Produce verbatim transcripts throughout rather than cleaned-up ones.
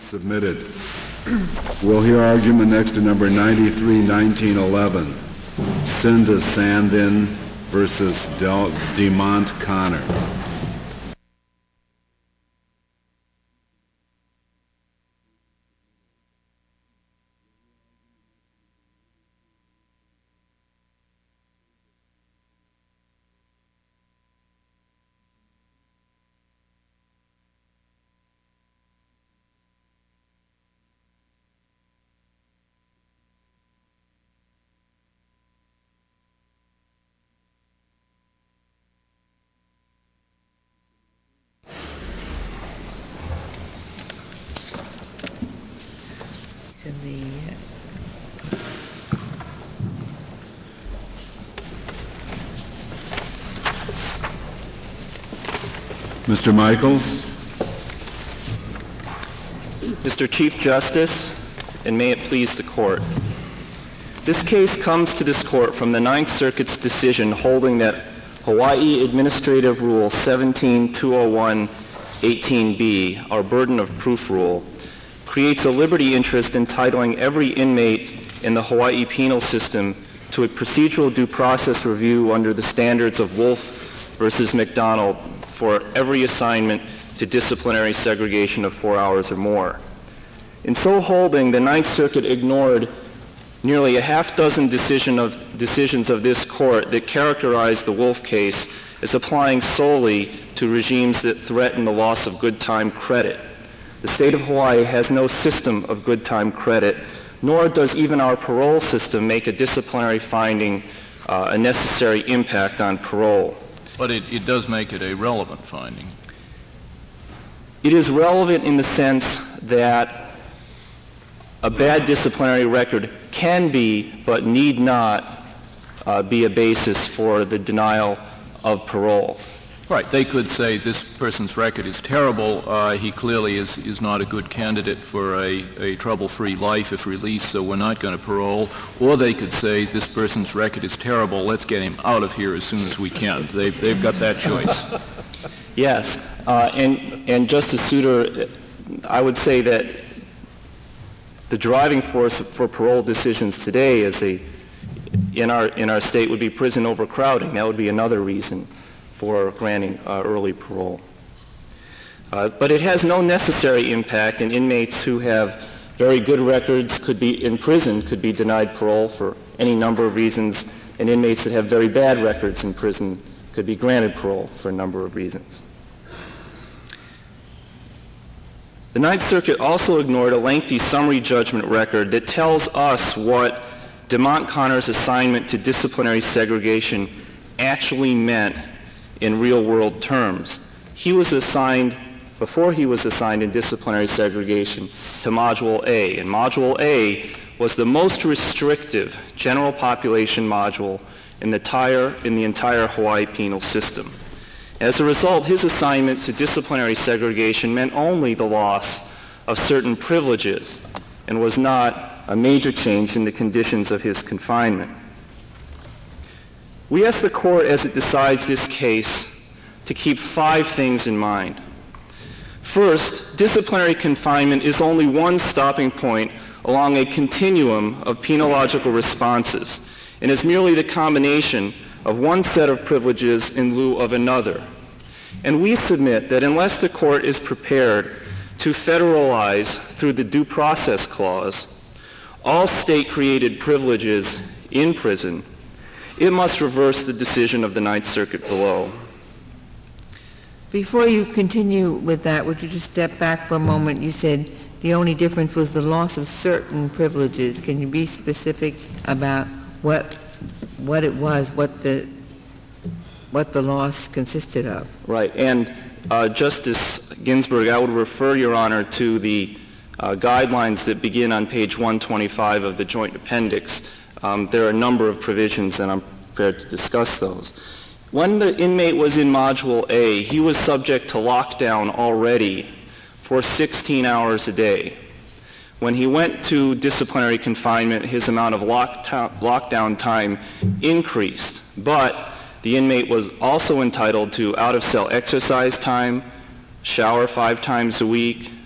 Submitted. We'll hear argument next to number ninety-three nineteen eleven. Cinda Sandin versus Del- DeMont Connor. In the Mister Michaels. Mister Chief Justice, and may it please the Court. This case comes to this Court from the Ninth Circuit's decision holding that Hawaii Administrative Rule seventeen two oh one eighteen B, our burden of proof rule, creates a liberty interest entitling every inmate in the Hawaii penal system to a procedural due process review under the standards of Wolf versus McDonald for every assignment to disciplinary segregation of four hours or more. In so holding, the Ninth Circuit ignored nearly a half dozen decision of, decisions of this Court that characterized the Wolf case as applying solely to regimes that threaten the loss of good time credit. The state of Hawaii has no system of good time credit, nor does even our parole system make a disciplinary finding uh, a necessary impact on parole. But it, it does make it a relevant finding. It is relevant in the sense that a bad disciplinary record can be, but need not, uh, be a basis for the denial of parole. Right. They could say this person's record is terrible. Uh, he clearly is, is not a good candidate for a, a trouble-free life if released, so we're not going to parole. Or they could say this person's record is terrible. Let's get him out of here as soon as we can. They've, they've got that choice. Yes. Uh, and, and Justice Souter, I would say that the driving force for parole decisions today is a, in our, in our state would be prison overcrowding. That would be another reason for granting uh, early parole. Uh, but it has no necessary impact, and inmates who have very good records could be in prison, could be denied parole for any number of reasons, and inmates that have very bad records in prison could be granted parole for a number of reasons. The Ninth Circuit also ignored a lengthy summary judgment record that tells us what DeMont Connor's assignment to disciplinary segregation actually meant in real-world terms. He was assigned, before he was assigned in disciplinary segregation, to Module A, and Module A was the most restrictive general population module in the entire, in the entire Hawaii penal system. As a result, his assignment to disciplinary segregation meant only the loss of certain privileges and was not a major change in the conditions of his confinement. We ask the Court, as it decides this case, to keep five things in mind. First, disciplinary confinement is only one stopping point along a continuum of penological responses and is merely the combination of one set of privileges in lieu of another. And we submit that unless the Court is prepared to federalize through the Due Process Clause all state-created privileges in prison, it must reverse the decision of the Ninth Circuit below. Before you continue with that, would you just step back for a moment? You said the only difference was the loss of certain privileges. Can you be specific about what what it was, what the what the loss consisted of? Right. And uh, Justice Ginsburg, I would refer Your Honor to the uh, guidelines that begin on page one twenty-five of the Joint Appendix. Um, there are a number of provisions, and I'm prepared to discuss those. When the inmate was in Module A, he was subject to lockdown already for sixteen hours a day. When he went to disciplinary confinement, his amount of lockdown, lockdown time increased, but the inmate was also entitled to out-of-cell exercise time, shower five times a week,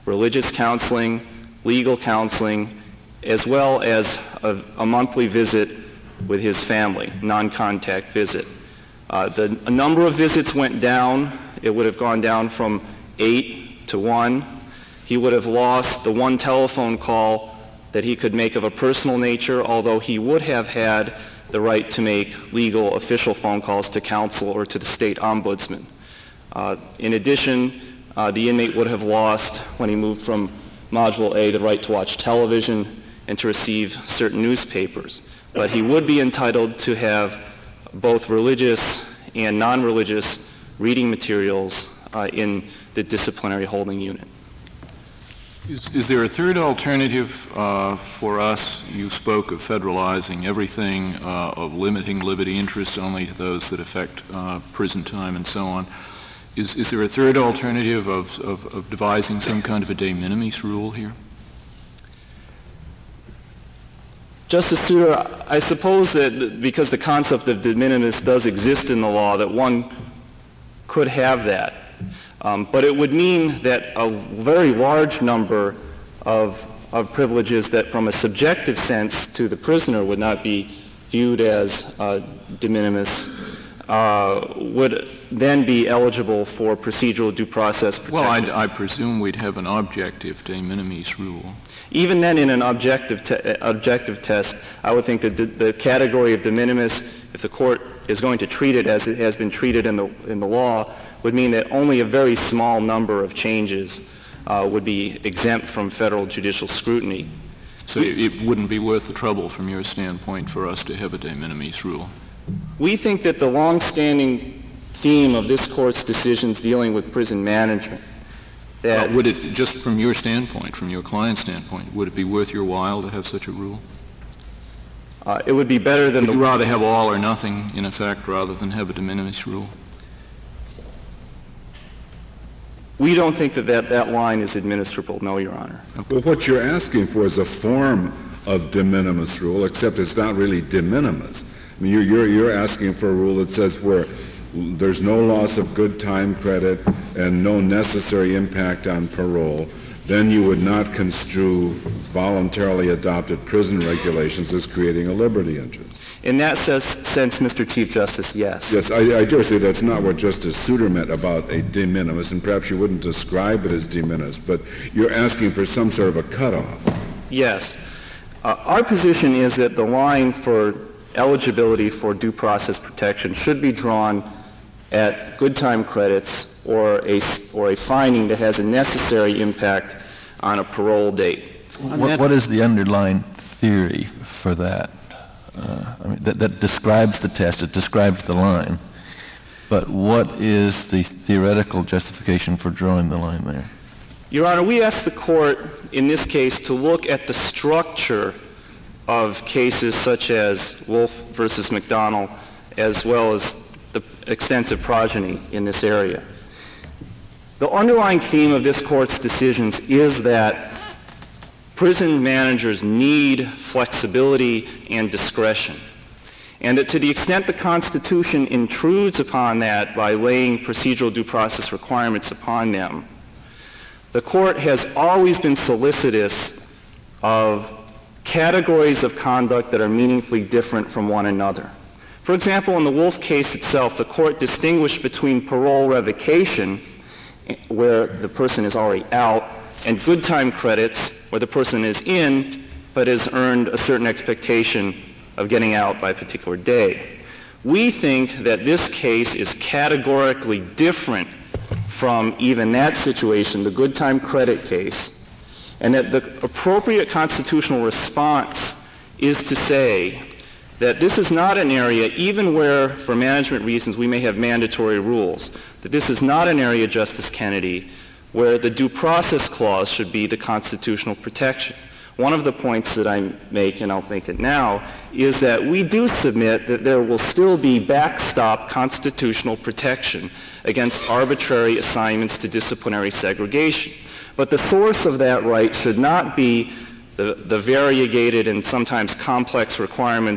religious counseling, legal counseling, as well as a, a monthly visit with his family, non-contact visit. Uh, the a number of visits went down. It would have gone down from eight to one. He would have lost the one telephone call that he could make of a personal nature, although he would have had the right to make legal official phone calls to counsel or to the state ombudsman. Uh, in addition, uh, the inmate would have lost, when he moved from Module A, the right to watch television and to receive certain newspapers. But he would be entitled to have both religious and non-religious reading materials uh, in the disciplinary holding unit. Is, is there a third alternative uh, for us? You spoke of federalizing everything, uh, of limiting liberty interests only to those that affect uh, prison time and so on. Is, is there a third alternative of, of, of devising some kind of a de minimis rule here? Justice Souter, I suppose that because the concept of de minimis does exist in the law, that one could have that. Um, but it would mean that a very large number of, of privileges that from a subjective sense to the prisoner would not be viewed as uh, de minimis uh, would then be eligible for procedural due process protection. Well, I'd, I presume we'd have an objective de minimis rule. Even then, in an objective, te- objective test, I would think that the, the category of de minimis, if the court is going to treat it as it has been treated in the, in the law, would mean that only a very small number of changes uh, would be exempt from federal judicial scrutiny. So it, it wouldn't be worth the trouble from your standpoint for us to have a de minimis rule? We think that the long-standing theme of this Court's decisions dealing with prison management, that uh, would it, just from your standpoint, from your client's standpoint, would it be worth your while to have such a rule? Uh, it would be better than would the... you rather have all or nothing, in effect, rather than have a de minimis rule? We don't think that that, that line is administrable, no, Your Honor. Okay. Well, what you're asking for is a form of de minimis rule, except it's not really de minimis. I mean, you're, you're, you're asking for a rule that says where there's no loss of good time credit and no necessary impact on parole, then you would not construe voluntarily adopted prison regulations as creating a liberty interest. In that sense, Mister Chief Justice, yes. Yes, I, I dare say that's not what Justice Souter meant about a de minimis, and perhaps you wouldn't describe it as de minimis, but you're asking for some sort of a cutoff. Yes. Uh, our position is that the line for eligibility for due process protection should be drawn at good time credits or a, or a finding that has a necessary impact on a parole date. What, what is the underlying theory for that? Uh, I mean, that, that describes the test, it describes the line, but what is the theoretical justification for drawing the line there? Your Honor, we asked the Court in this case to look at the structure of cases such as Wolf versus McDonnell, as well as the extensive progeny in this area. The underlying theme of this Court's decisions is that prison managers need flexibility and discretion, and that to the extent the Constitution intrudes upon that by laying procedural due process requirements upon them, the Court has always been solicitous of categories of conduct that are meaningfully different from one another. For example, in the Wolf case itself, the Court distinguished between parole revocation, where the person is already out, and good time credits, where the person is in but has earned a certain expectation of getting out by a particular day. We think that this case is categorically different from even that situation, the good time credit case, and that the appropriate constitutional response is to say that this is not an area, even where for management reasons we may have mandatory rules, that this is not an area, Justice Kennedy, where the due process clause should be the constitutional protection. One of the points that I make, and I'll make it now, is that we do submit that there will still be backstop constitutional protection against arbitrary assignments to disciplinary segregation. But the source of that right should not be the, the variegated and sometimes complex requirements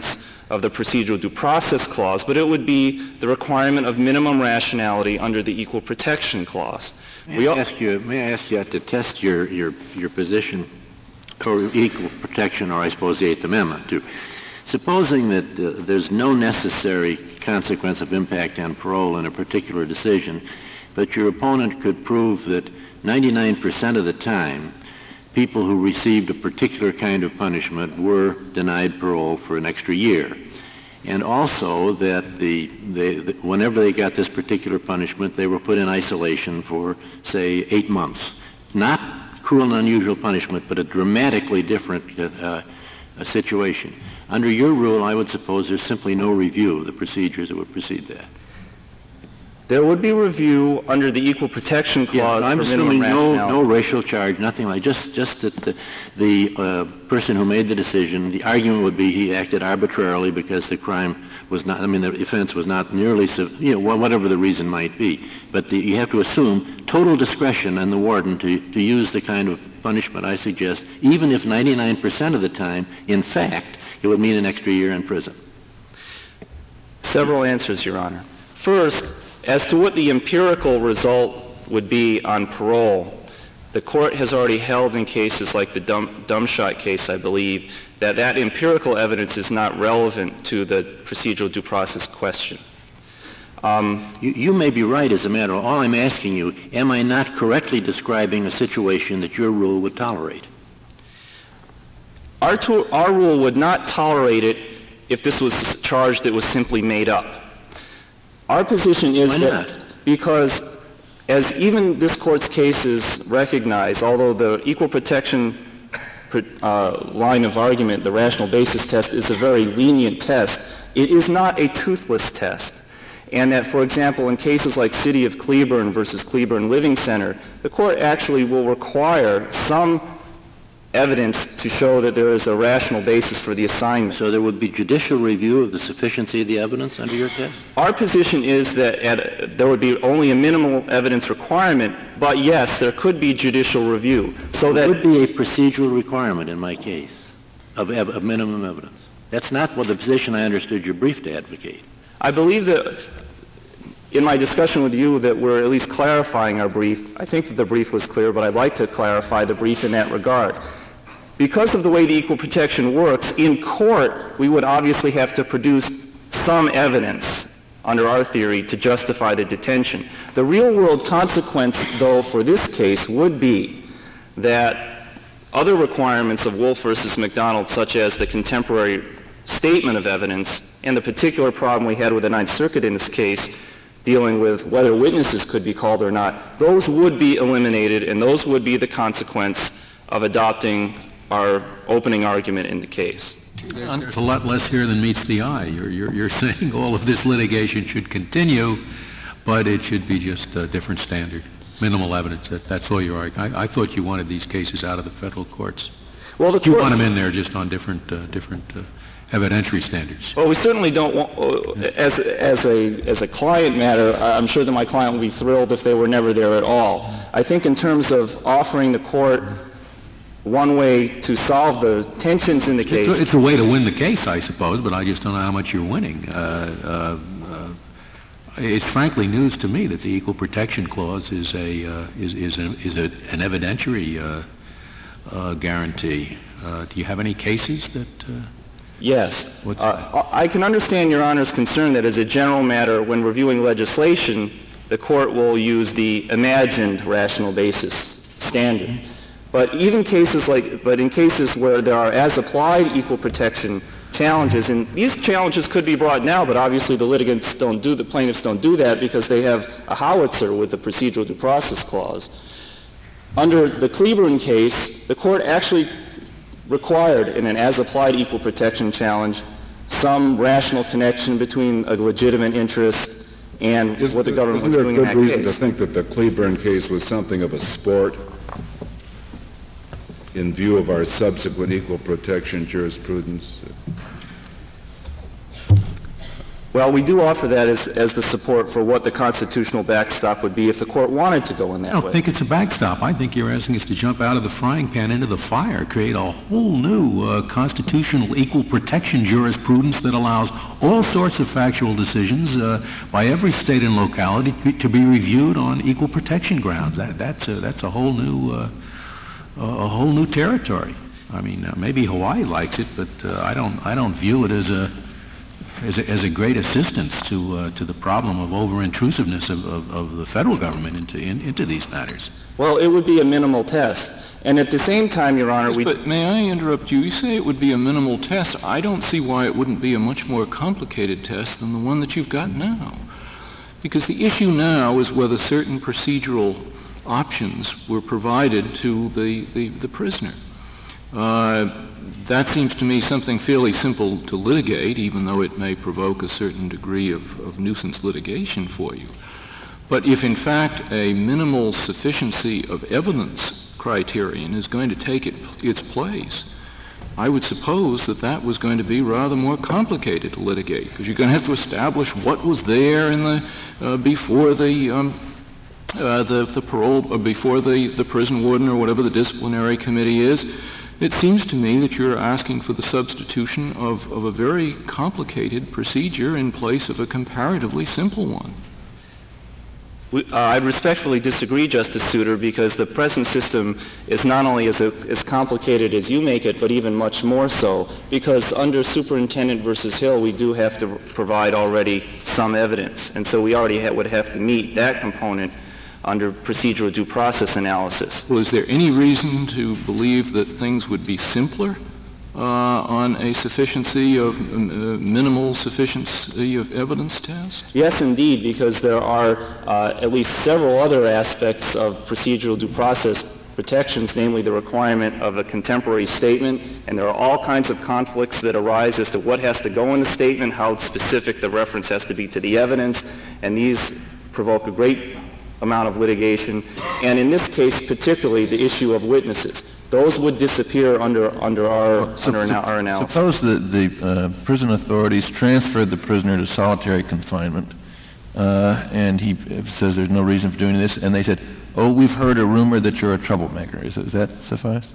of the procedural due process clause, but it would be the requirement of minimum rationality under the equal protection clause. May We I al- ask you, may I ask you to test your, your, your position for equal protection, or I suppose the Eighth Amendment too. Supposing that uh, there's no necessary consequence of impact on parole in a particular decision, but your opponent could prove that ninety-nine percent of the time people who received a particular kind of punishment were denied parole for an extra year. And also that the, they, the, whenever they got this particular punishment, they were put in isolation for, say, eight months. Not cruel and unusual punishment, but a dramatically different uh, uh, situation. Under your rule, I would suppose there's simply no review of the procedures that would precede that. There would be review under the equal protection clause. Yes, I'm for minimum assuming no, rationality. no racial charge, nothing like just just that the, the uh, person who made the decision, the argument would be he acted arbitrarily because the crime was not, I mean, the offense was not nearly, you know, whatever the reason might be. But the, you have to assume total discretion on the warden to, to use the kind of punishment I suggest, even if ninety-nine percent of the time, in fact, it would mean an extra year in prison. Several answers, Your Honor. First, as to what the empirical result would be on parole, the court has already held in cases like the dumb, dumb shot case, I believe, that that empirical evidence is not relevant to the procedural due process question. Um, you, you may be right as a matter of all I'm asking you, am I not correctly describing a situation that your rule would tolerate? Our, to- our rule would not tolerate it if this was a charge that was simply made up. Our position is Why that not? because, as even this Court's cases recognize, although the equal protection uh, line of argument, the rational basis test, is a very lenient test, it is not a toothless test. And that, for example, in cases like City of Cleburne versus Cleburne Living Center, the Court actually will require some evidence to show that there is a rational basis for the assignment. So there would be judicial review of the sufficiency of the evidence under your test? Our position is that at, there would be only a minimal evidence requirement, but yes, there could be judicial review. So There that would be a procedural requirement in my case of, ev- of minimum evidence. That's not what the position I understood your brief to advocate. I believe that in my discussion with you that we're at least clarifying our brief. I think that the brief was clear, but I'd like to clarify the brief in that regard. Because of the way the equal protection works, in court, we would obviously have to produce some evidence under our theory to justify the detention. The real-world consequence, though, for this case would be that other requirements of Wolf versus McDonald, such as the contemporary statement of evidence and the particular problem we had with the Ninth Circuit in this case, dealing with whether witnesses could be called or not, those would be eliminated, and those would be the consequence of adopting our opening argument in the case. There's, there's a lot less here than meets the eye. You're, you're, you're saying all of this litigation should continue, but it should be just a different standard, minimal evidence. That, that's all you're arguing. I, I thought you wanted these cases out of the federal courts. Well, the you court, want them in there just on different, uh, different uh, evidentiary standards. Well, we certainly don't want, uh, as, as, a, as a client matter, I'm sure that my client would be thrilled if they were never there at all. I think in terms of offering the court one way to solve the tensions in the case. It's a, it's a way to win the case, I suppose, but I just don't know how much you're winning. Uh, uh, uh, it's frankly news to me that the Equal Protection Clause is a uh, is is, a, is a, an evidentiary uh, uh, guarantee. Uh, do you have any cases that? Uh, yes. What's uh, I can understand Your Honor's concern that as a general matter, when reviewing legislation, the court will use the imagined rational basis standard. But even cases like, but in cases where there are as-applied equal protection challenges, and these challenges could be brought now, but obviously the litigants don't do, the plaintiffs don't do that because they have a howitzer with the procedural due process clause. Under the Cleburne case, the court actually required in an as-applied equal protection challenge some rational connection between a legitimate interest and Is what the there- government was isn't doing there in good that reason case. to think that the Cleburne case was something of a sport in view of our subsequent equal protection jurisprudence? Well, we do offer that as, as the support for what the constitutional backstop would be if the court wanted to go in that I don't way. think it's a backstop. I think you're asking us to jump out of the frying pan into the fire, create a whole new uh, constitutional equal protection jurisprudence that allows all sorts of factual decisions uh, by every state and locality to be, to be reviewed on equal protection grounds. That, that's, a, that's a whole new uh, a whole new territory. I mean, uh, maybe Hawaii likes it, but uh, I don't. I don't view it as a As a, as a great assistance to uh, to the problem of over-intrusiveness of, of, of the federal government into in, into these matters. Well, it would be a minimal test. And at the same time, Your Honor, Yes, we... But may I interrupt you? You say it would be a minimal test. I don't see why it wouldn't be a much more complicated test than the one that you've got now. Because the issue now is whether certain procedural options were provided to the, the, the prisoner. Uh, That seems to me something fairly simple to litigate, even though it may provoke a certain degree of, of nuisance litigation for you. But if, in fact, a minimal sufficiency of evidence criterion is going to take it, its place, I would suppose that that was going to be rather more complicated to litigate, because you're going to have to establish what was there in the uh, before the um, uh, the, the parole, or before the, the prison warden or whatever the disciplinary committee is. It seems to me that you're asking for the substitution of, of a very complicated procedure in place of a comparatively simple one. We, uh, I respectfully disagree, Justice Souter, because the present system is not only as, as complicated as you make it, but even much more so, because under Superintendent versus Hill, we do have to provide already some evidence, and so we already ha- would have to meet that component under procedural due process analysis. Well, is there any reason to believe that things would be simpler uh, on a sufficiency of um, uh, minimal sufficiency of evidence test? Yes, indeed, because there are uh, at least several other aspects of procedural due process protections, namely the requirement of a contemporary statement, and there are all kinds of conflicts that arise as to what has to go in the statement, how specific the reference has to be to the evidence, and these provoke a great amount of litigation, and in this case particularly the issue of witnesses. Those would disappear under under our, So, under so, our analysis. Suppose that the uh, prison authorities transferred the prisoner to solitary confinement, uh, and he says there's no reason for doing this, and they said, oh, we've heard a rumor that you're a troublemaker. Is, does that suffice?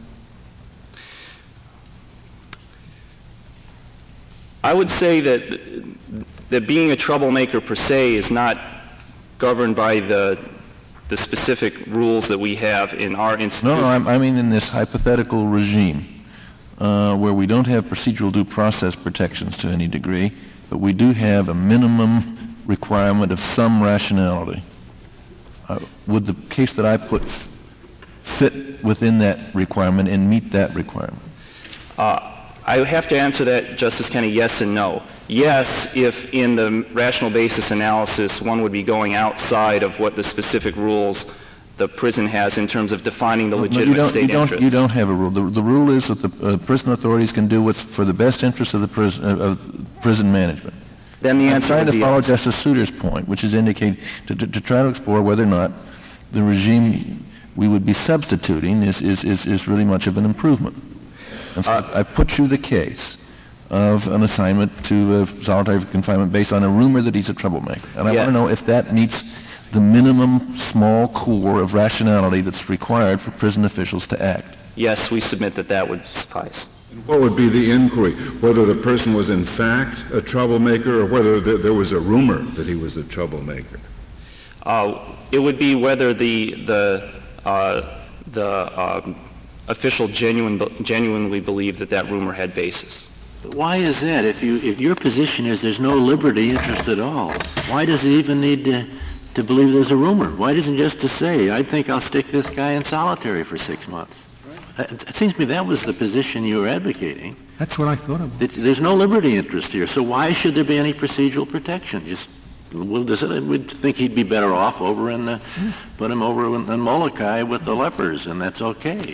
I would say that that being a troublemaker per se is not governed by the the specific rules that we have in our institution. No, no, I'm, I mean in this hypothetical regime uh, where we don't have procedural due process protections to any degree, but we do have a minimum requirement of some rationality. Uh, would the case that I put f- fit within that requirement and meet that requirement? Uh, I have to answer that, Justice Kennedy, yes and no. Yes, if in the rational basis analysis one would be going outside of what the specific rules the prison has in terms of defining the legitimate no, you don't, state you don't, interest. You don't have a rule. The, the rule is that the uh, prison authorities can do what's for the best interest of the prison, uh, of prison management. Then the I'm answer trying would to be follow yes. Justice Souter's point, which is indicate to, to, to try to explore whether or not the regime we would be substituting is, is, is, is really much of an improvement. And so Uh, I put you the case of an assignment to uh, solitary confinement based on a rumor that he's a troublemaker. And I Yeah. want to know if that meets the minimum small core of rationality that's required for prison officials to act. Yes, we submit that that would suffice. What would be the inquiry? Whether the person was in fact a troublemaker or whether th- there was a rumor that he was a troublemaker? Uh, it would be whether the the uh, the um, official genuine, genuinely believed that that rumor had basis. But why is that? If you if your position is there's no liberty interest at all, why does it even need to, to believe there's a rumor? Why doesn't it just to say, I think I'll stick this guy in solitary for six months? It, it seems to me that was the position you were advocating. That's what I thought of. That there's no liberty interest here, so why should there be any procedural protection? Just we'll just, we'd think he'd be better off over in the, put him over in, in Molokai with the lepers, and that's okay.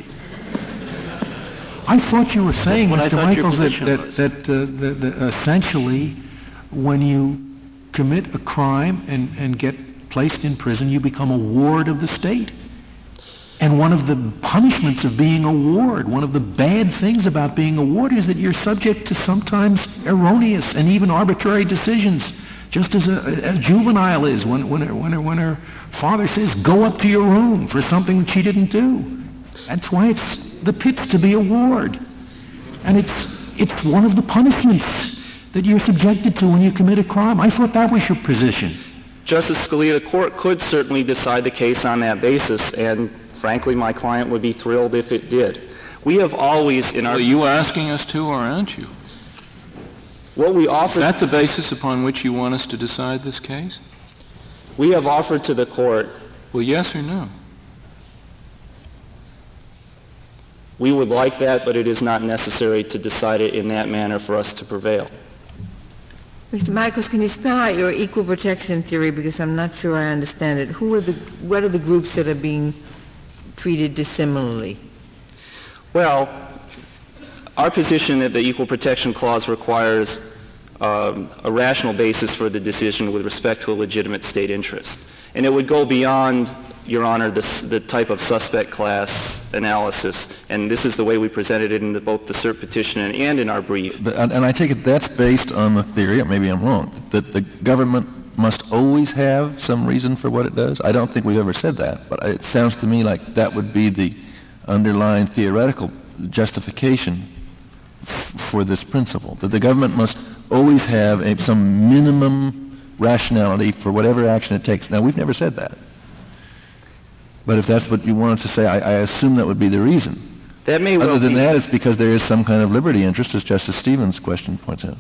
I thought you were saying, That's what I Mister thought your Michaels, that, position that, that, uh, that, that essentially when you commit a crime and, and get placed in prison, you become a ward of the state. And one of the punishments of being a ward, one of the bad things about being a ward is that you're subject to sometimes erroneous and even arbitrary decisions just as a, as juvenile is when, when, her, when, her, when her father says, go up to your room for something that she didn't do. That's why it's the pit's to be a ward. And it's, it's one of the punishments that you're subjected to when you commit a crime. I thought that was your position. Justice Scalia, the court could certainly decide the case on that basis, and frankly, my client would be thrilled if it did. We have always in our... Are you asking us to, or aren't you? What we offer... Is that the basis upon which you want us to decide this case? We have offered to the court... Well, yes or no? We would like that, but it is not necessary to decide it in that manner for us to prevail. Mister Michaels, can you spell out your equal protection theory, because I'm not sure I understand it. Who are the, what are the groups that are being treated dissimilarly? Well, our position that the Equal Protection Clause requires um, a rational basis for the decision with respect to a legitimate state interest. And it would go beyond, Your Honor, the, the type of suspect class analysis. And this is the way we presented it in the, both the cert petition and, and in our brief. But, and, and I take it that's based on the theory, or maybe I'm wrong, that the government must always have some reason for what it does? I don't think we've ever said that, but it sounds to me like that would be the underlying theoretical justification f- for this principle, that the government must always have a, some minimum rationality for whatever action it takes. Now, we've never said that. But if that's what you wanted to say, I, I assume that would be the reason. That may well Other than be. that, it's because there is some kind of liberty interest, as Justice Stevens' question points out.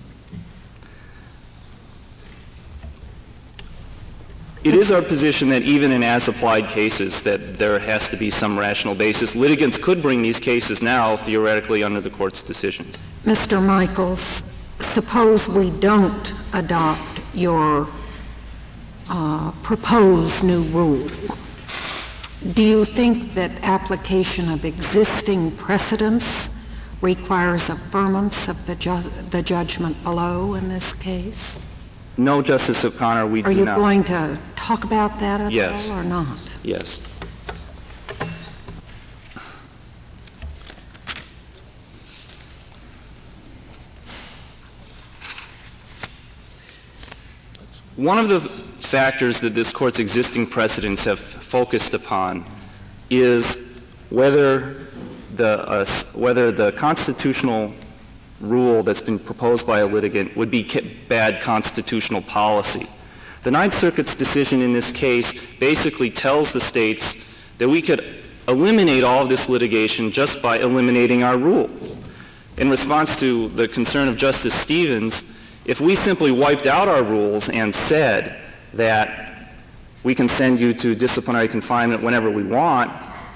It is our position that even in as-applied cases that there has to be some rational basis. Litigants could bring these cases now, theoretically, under the court's decisions. Mister Michaels, suppose we don't adopt your uh, proposed new rule. Do you think that application of existing precedents requires affirmance of the, ju- the judgment below in this case? No, Justice O'Connor, we Are do you not. going to talk about that at Yes. all or not? Yes. One of the factors that this Court's existing precedents have focused upon is whether the, uh, whether the constitutional rule that's been proposed by a litigant would be bad constitutional policy. The Ninth Circuit's decision in this case basically tells the states that we could eliminate all of this litigation just by eliminating our rules. In response to the concern of Justice Stevens, if we simply wiped out our rules and said that we can send you to disciplinary confinement whenever we want,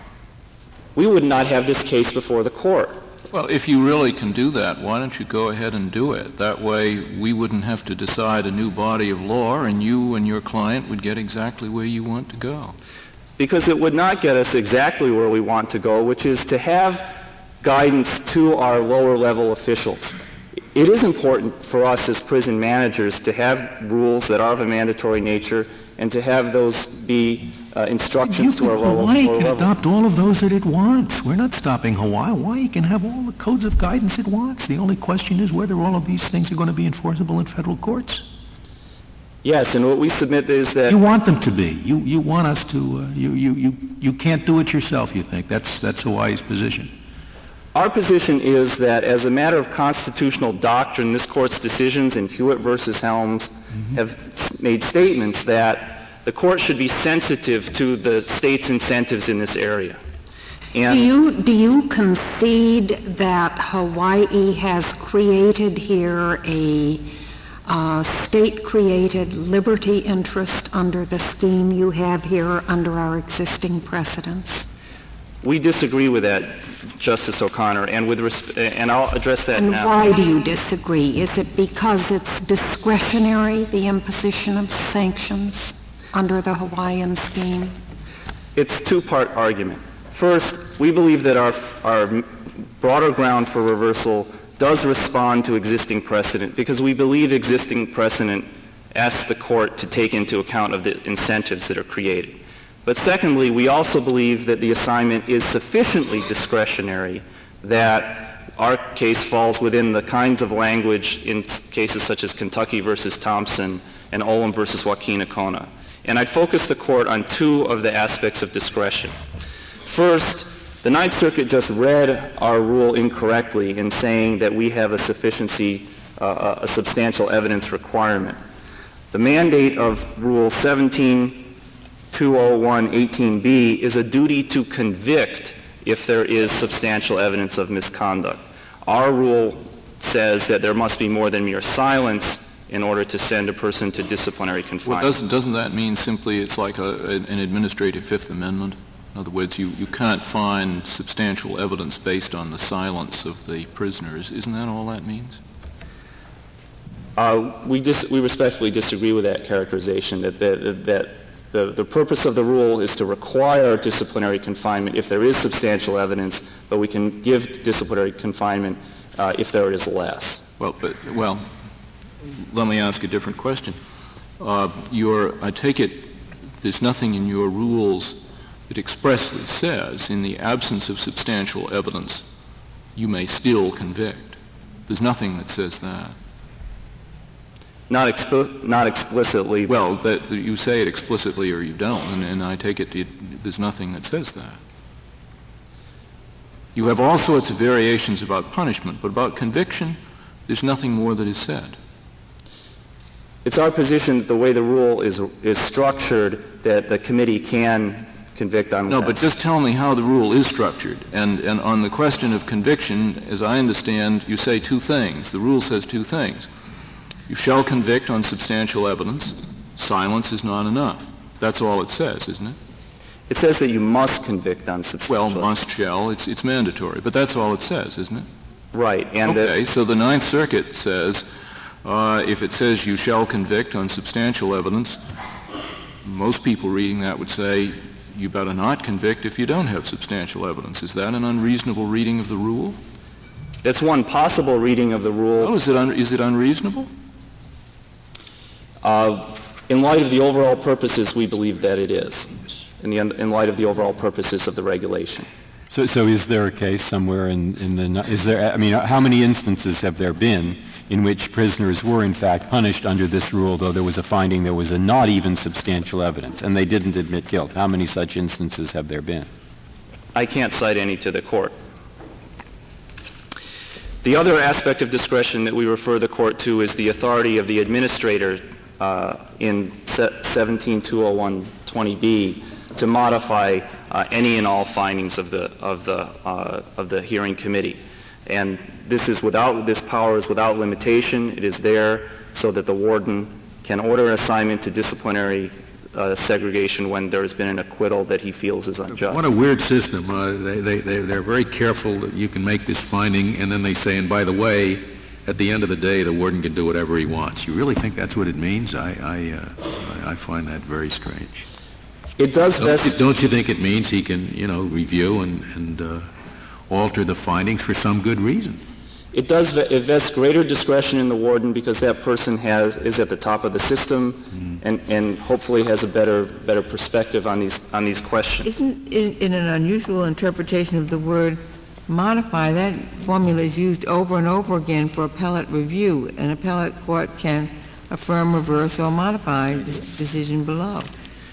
we would not have this case before the court. Well, if you really can do that, why don't you go ahead and do it? That way we wouldn't have to decide a new body of law, and you and your client would get exactly where you want to go. Because it would not get us exactly where we want to go, which is to have guidance to our lower level officials. It is important for us as prison managers to have rules that are of a mandatory nature and to have those be uh, instructions You to our can, lower, Hawaii lower can level. adopt all of those that it wants. We're not stopping Hawaii. Hawaii can have all the codes of guidance it wants. The only question is whether all of these things are going to be enforceable in federal courts. Yes, and what we submit is that You want them to be. You you want us to. Uh, you you you you can't do it yourself. You think that's that's Hawaii's position. our position is that as a matter of constitutional doctrine, this Court's decisions in Hewitt versus Helms mm-hmm. have made statements that the Court should be sensitive to the state's incentives in this area. And do you, do you concede that Hawaii has created here a uh, state-created liberty interest under the scheme you have here under our existing precedents? we disagree with that, Justice O'Connor, and with res- and I'll address that and now. why do you disagree? Is it because it's discretionary, the imposition of sanctions under the Hawaiian scheme? It's a two-part argument. First, we believe that our, our broader ground for reversal does respond to existing precedent because we believe existing precedent asks the court to take into account of the incentives that are created. But secondly, we also believe that the assignment is sufficiently discretionary that our case falls within the kinds of language in cases such as Kentucky versus Thompson and Olin versus Joaquin Acona. And I'd focus the court on two of the aspects of discretion. First, the Ninth Circuit just read our rule incorrectly in saying that we have a sufficiency, uh, a substantial evidence requirement. The mandate of Rule seventeen two oh one eighteen B is a duty to convict if there is substantial evidence of misconduct. Our rule says that there must be more than mere silence in order to send a person to disciplinary confinement. Well, doesn't, doesn't that mean simply it's like a, an administrative Fifth Amendment? In other words, you, you can't find substantial evidence based on the silence of the prisoners. Isn't that all that means? Uh, we, dis- we respectfully disagree with that characterization, that, the, that the, the purpose of the rule is to require disciplinary confinement if there is substantial evidence, but we can give disciplinary confinement uh, if there is less. Well, but, well, let me ask a different question. Uh, your, I take it there's nothing in your rules that expressly says in the absence of substantial evidence you may still convict. There's nothing that says that. Not, expo- not explicitly. Well, that, that you say it explicitly or you don't, and, and I take it, it there's nothing that says that. You have all sorts of variations about punishment, but about conviction, there's nothing more that is said. It's our position that the way the rule is is structured that the committee can convict on No, less. but just tell me how the rule is structured. And, and on the question of conviction, as I understand, you say two things. The rule says two things. You shall convict on substantial evidence. Silence is not enough. That's all it says, isn't it? It says that you must convict on substantial Well, evidence. must, shall, it's, it's mandatory. But that's all it says, isn't it? Right. And Okay, that, so the Ninth Circuit says uh, if it says you shall convict on substantial evidence, most people reading that would say you better not convict if you don't have substantial evidence. Is that an unreasonable reading of the rule? that's one possible reading of the rule. Oh, is it, un- is it unreasonable? Uh, in light of the overall purposes, we believe that it is, in, the, in light of the overall purposes of the regulation. So, so is there a case somewhere in, in the, is there, I mean, how many instances have there been in which prisoners were in fact punished under this rule, though there was a finding there was a not even substantial evidence, and they didn't admit guilt? How many such instances have there been? I can't cite any to the court. The other aspect of discretion that we refer the court to is the authority of the administrator uh, in seventeen two oh one twenty B to modify uh, any and all findings of the of the uh, of the hearing committee. And this is without this power is without limitation. It is there so that the warden can order an assignment to disciplinary uh, segregation when there has been an acquittal that he feels is unjust. What a weird system. Uh, they, they, they, they're very careful that you can make this finding, and then they say, and by the way, at the end of the day, the warden can do whatever he wants. You really think that's what it means? I, I, uh, I find that very strange. It does Don't, vest, don't you think it means he can, you know, review and, and uh, alter the findings for some good reason? It does ve- it vests greater discretion in the warden because that person has is at the top of the system mm. and, and hopefully has a better better perspective on these on these questions. Isn't it in an unusual interpretation of the word modify, that formula is used over and over again for appellate review. An appellate court can affirm, reverse, or modify the decision below.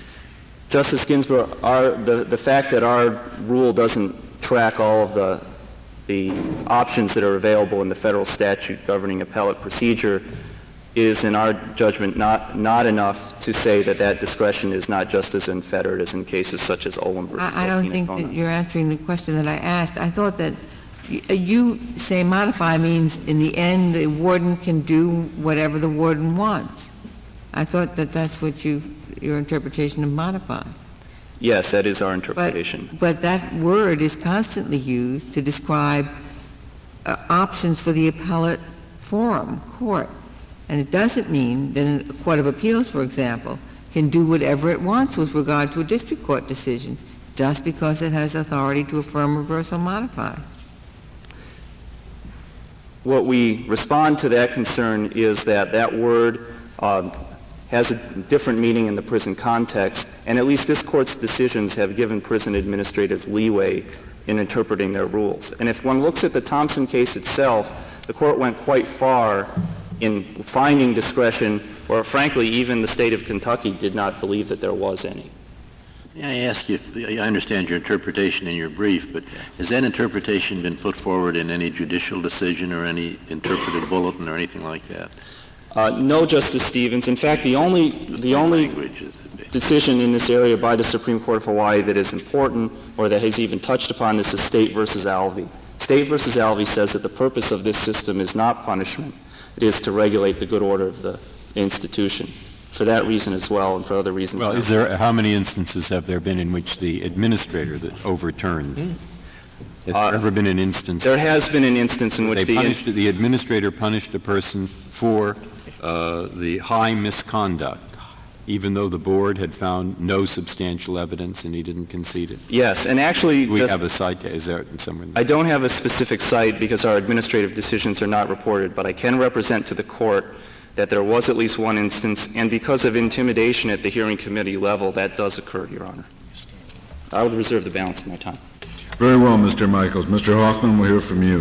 Justice Ginsburg, our, the, the fact that our rule doesn't track all of the the options that are available in the federal statute governing appellate procedure is, in our judgment, not not enough to say that that discretion is not just as unfettered as in cases such as Olin versus I, I don't think that you're answering the question that I asked. I thought that you, you say modify means in the end the warden can do whatever the warden wants. I thought that that's what you your interpretation of modify. Yes, that is our interpretation. But, but that word is constantly used to describe uh, options for the appellate forum, court. And it doesn't mean that a court of appeals, for example, can do whatever it wants with regard to a district court decision just because it has authority to affirm, reverse, or modify. What we respond to that concern is that that word um, has a different meaning in the prison context, and at least this Court's decisions have given prison administrators leeway in interpreting their rules. And if one looks at the Thompson case itself, the Court went quite far in finding discretion or frankly, even the state of Kentucky did not believe that there was any. May I ask you, if, I understand your interpretation in your brief, but has that interpretation been put forward in any judicial decision or any interpretive bulletin or anything like that? Uh, no, Justice Stevens. In fact, the only the only decision in this area by the Supreme Court of Hawaii that is important or that has even touched upon this is State versus Alvey. State versus Alvey says that the purpose of this system is not punishment. It is to regulate the good order of the institution. For that reason as well, and for other reasons. Well, is there, how many instances have there been in which the administrator that overturned? Mm. Has uh, there ever been an instance? There has been an instance in which they the, punished, in- the administrator punished a person for uh, the high misconduct, even though the board had found no substantial evidence and he didn't concede it. Yes, and actually, we just, have a cite. Is there somewhere? I don't have a specific cite because our administrative decisions are not reported, but I can represent to the court that there was at least one instance, and because of intimidation at the hearing committee level, that does occur, Your Honor. I would reserve the balance of my time. Very well, Mister Michaels. Mister Hoffman, we'll hear from you.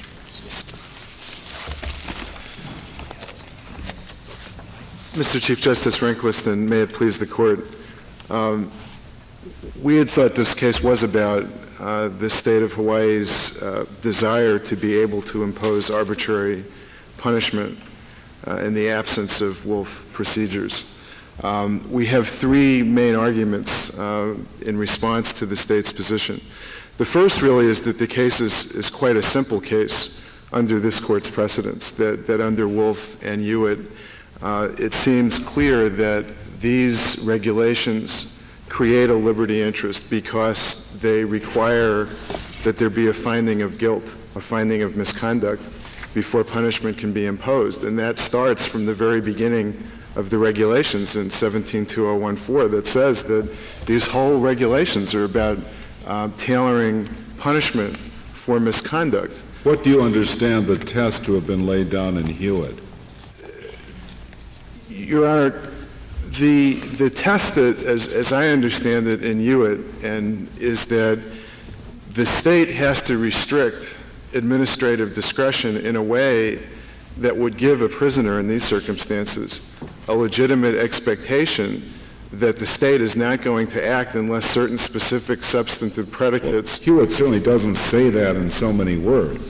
Mister Chief Justice Rehnquist, and may it please the Court, um, we had thought this case was about uh, the state of Hawaii's uh, desire to be able to impose arbitrary punishment Uh, in the absence of Wolf procedures. Um, we have three main arguments uh, in response to the state's position. The first really is that the case is, is quite a simple case under this court's precedents, that, that under Wolf and Hewitt, uh, it seems clear that these regulations create a liberty interest because they require that there be a finding of guilt, a finding of misconduct, before punishment can be imposed. And that starts from the very beginning of the regulations in seventeen two oh one four that says that these whole regulations are about uh, tailoring punishment for misconduct. What do you understand the test to have been laid down in Hewitt? Your Honor, the the test that, as, as I understand it in Hewitt, and is that the state has to restrict administrative discretion in a way that would give a prisoner in these circumstances a legitimate expectation that the state is not going to act unless certain specific substantive predicates. Well, Hewitt certainly doesn't say that in so many words.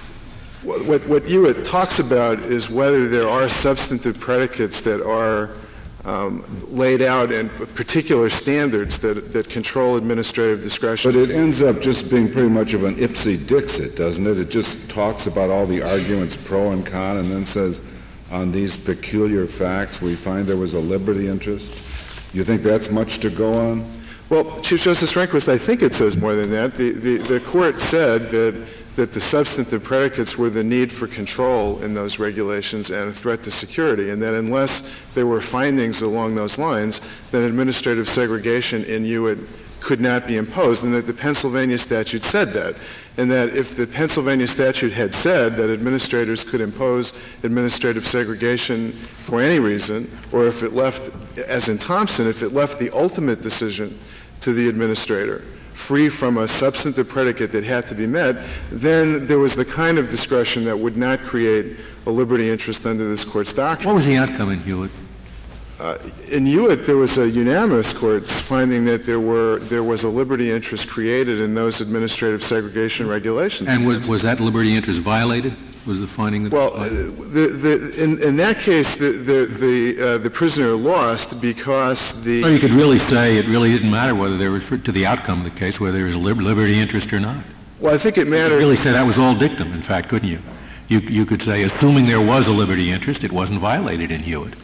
What, what, what Hewitt talks about is whether there are substantive predicates that are Um, laid out in particular standards that, that control administrative discretion. But it ends up just being pretty much of an ipsy-dixit, doesn't it? It just talks about all the arguments pro and con and then says, on these peculiar facts, we find there was a liberty interest. You think that's much to go on? Well, Chief Justice Rehnquist, I think it says more than that. The, the, the court said that that the substantive predicates were the need for control in those regulations and a threat to security, and that unless there were findings along those lines, then administrative segregation in Hewitt could not be imposed, and that the Pennsylvania statute said that, and that if the Pennsylvania statute had said that administrators could impose administrative segregation for any reason, or if it left, as in Thompson, if it left the ultimate decision to the administrator, free from a substantive predicate that had to be met, then there was the kind of discretion that would not create a liberty interest under this court's doctrine. What was the outcome in Hewitt? Uh, in Hewitt, there was a unanimous court finding that there were there was a liberty interest created in those administrative segregation regulations. And was, was that liberty interest violated? Was the finding that? Well, uh, the, the, in, in that case, the the the, uh, the prisoner lost because the. So you could really say it really didn't matter whether there was to the outcome of the case whether there was a liberty interest or not. Well, I think it mattered. You could really say that was all dictum. In fact, couldn't you? You you could say, assuming there was a liberty interest, it wasn't violated in Hewitt.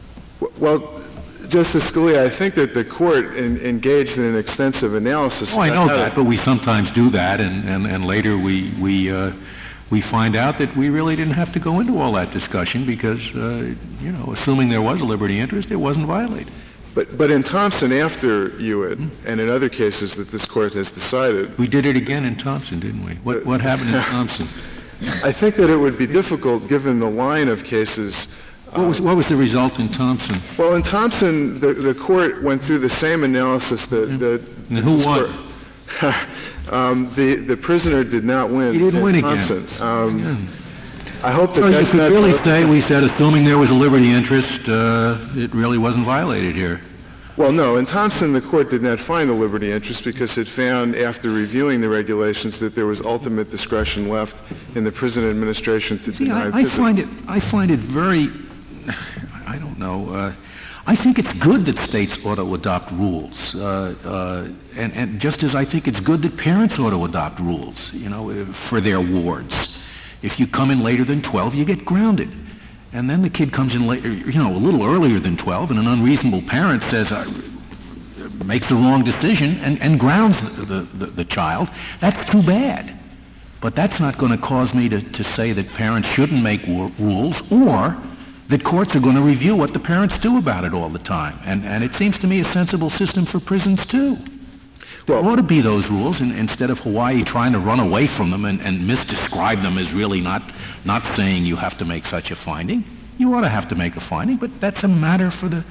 Well, Justice Scalia, I think that the court in, engaged in an extensive analysis. Oh, I know that, but we sometimes do that, and and, and later we we. Uh, We find out that we really didn't have to go into all that discussion because, uh, you know, assuming there was a liberty interest, it wasn't violated. But but in Thompson, after Hewitt, mm-hmm. and in other cases that this court has decided, we did it again in Thompson, didn't we? What uh, what happened in Thompson? I think that it would be difficult, given the line of cases. What was what was the result in Thompson? Well, in Thompson, the the court went through the same analysis that mm-hmm. that. And who won? Um, the the prisoner did not win. He didn't win Thompson. again. Um, again. I hope that So you that's could not... really say we said, assuming there was a liberty interest, uh, it really wasn't violated here. Well, no. In Thompson, the court did not find a liberty interest because it found, after reviewing the regulations, that there was ultimate discretion left in the prison administration to See, deny I, I visits. find it, I find it very, I don't know, uh, I think it's good that states ought to adopt rules, uh, uh, and, and just as I think it's good that parents ought to adopt rules, you know, for their wards. If you come in later than twelve, you get grounded. And then the kid comes in later, you know, a little earlier than twelve, and an unreasonable parent says, uh, makes the wrong decision and, and grounds the, the, the child. That's too bad. But that's not going to cause me to, to say that parents shouldn't make war- rules or that courts are going to review what the parents do about it all the time. And, and it seems to me a sensible system for prisons, too. There ought to be those rules, and instead of Hawaii trying to run away from them and, and misdescribe them as really not, not saying you have to make such a finding. You ought to have to make a finding, but that's a matter for the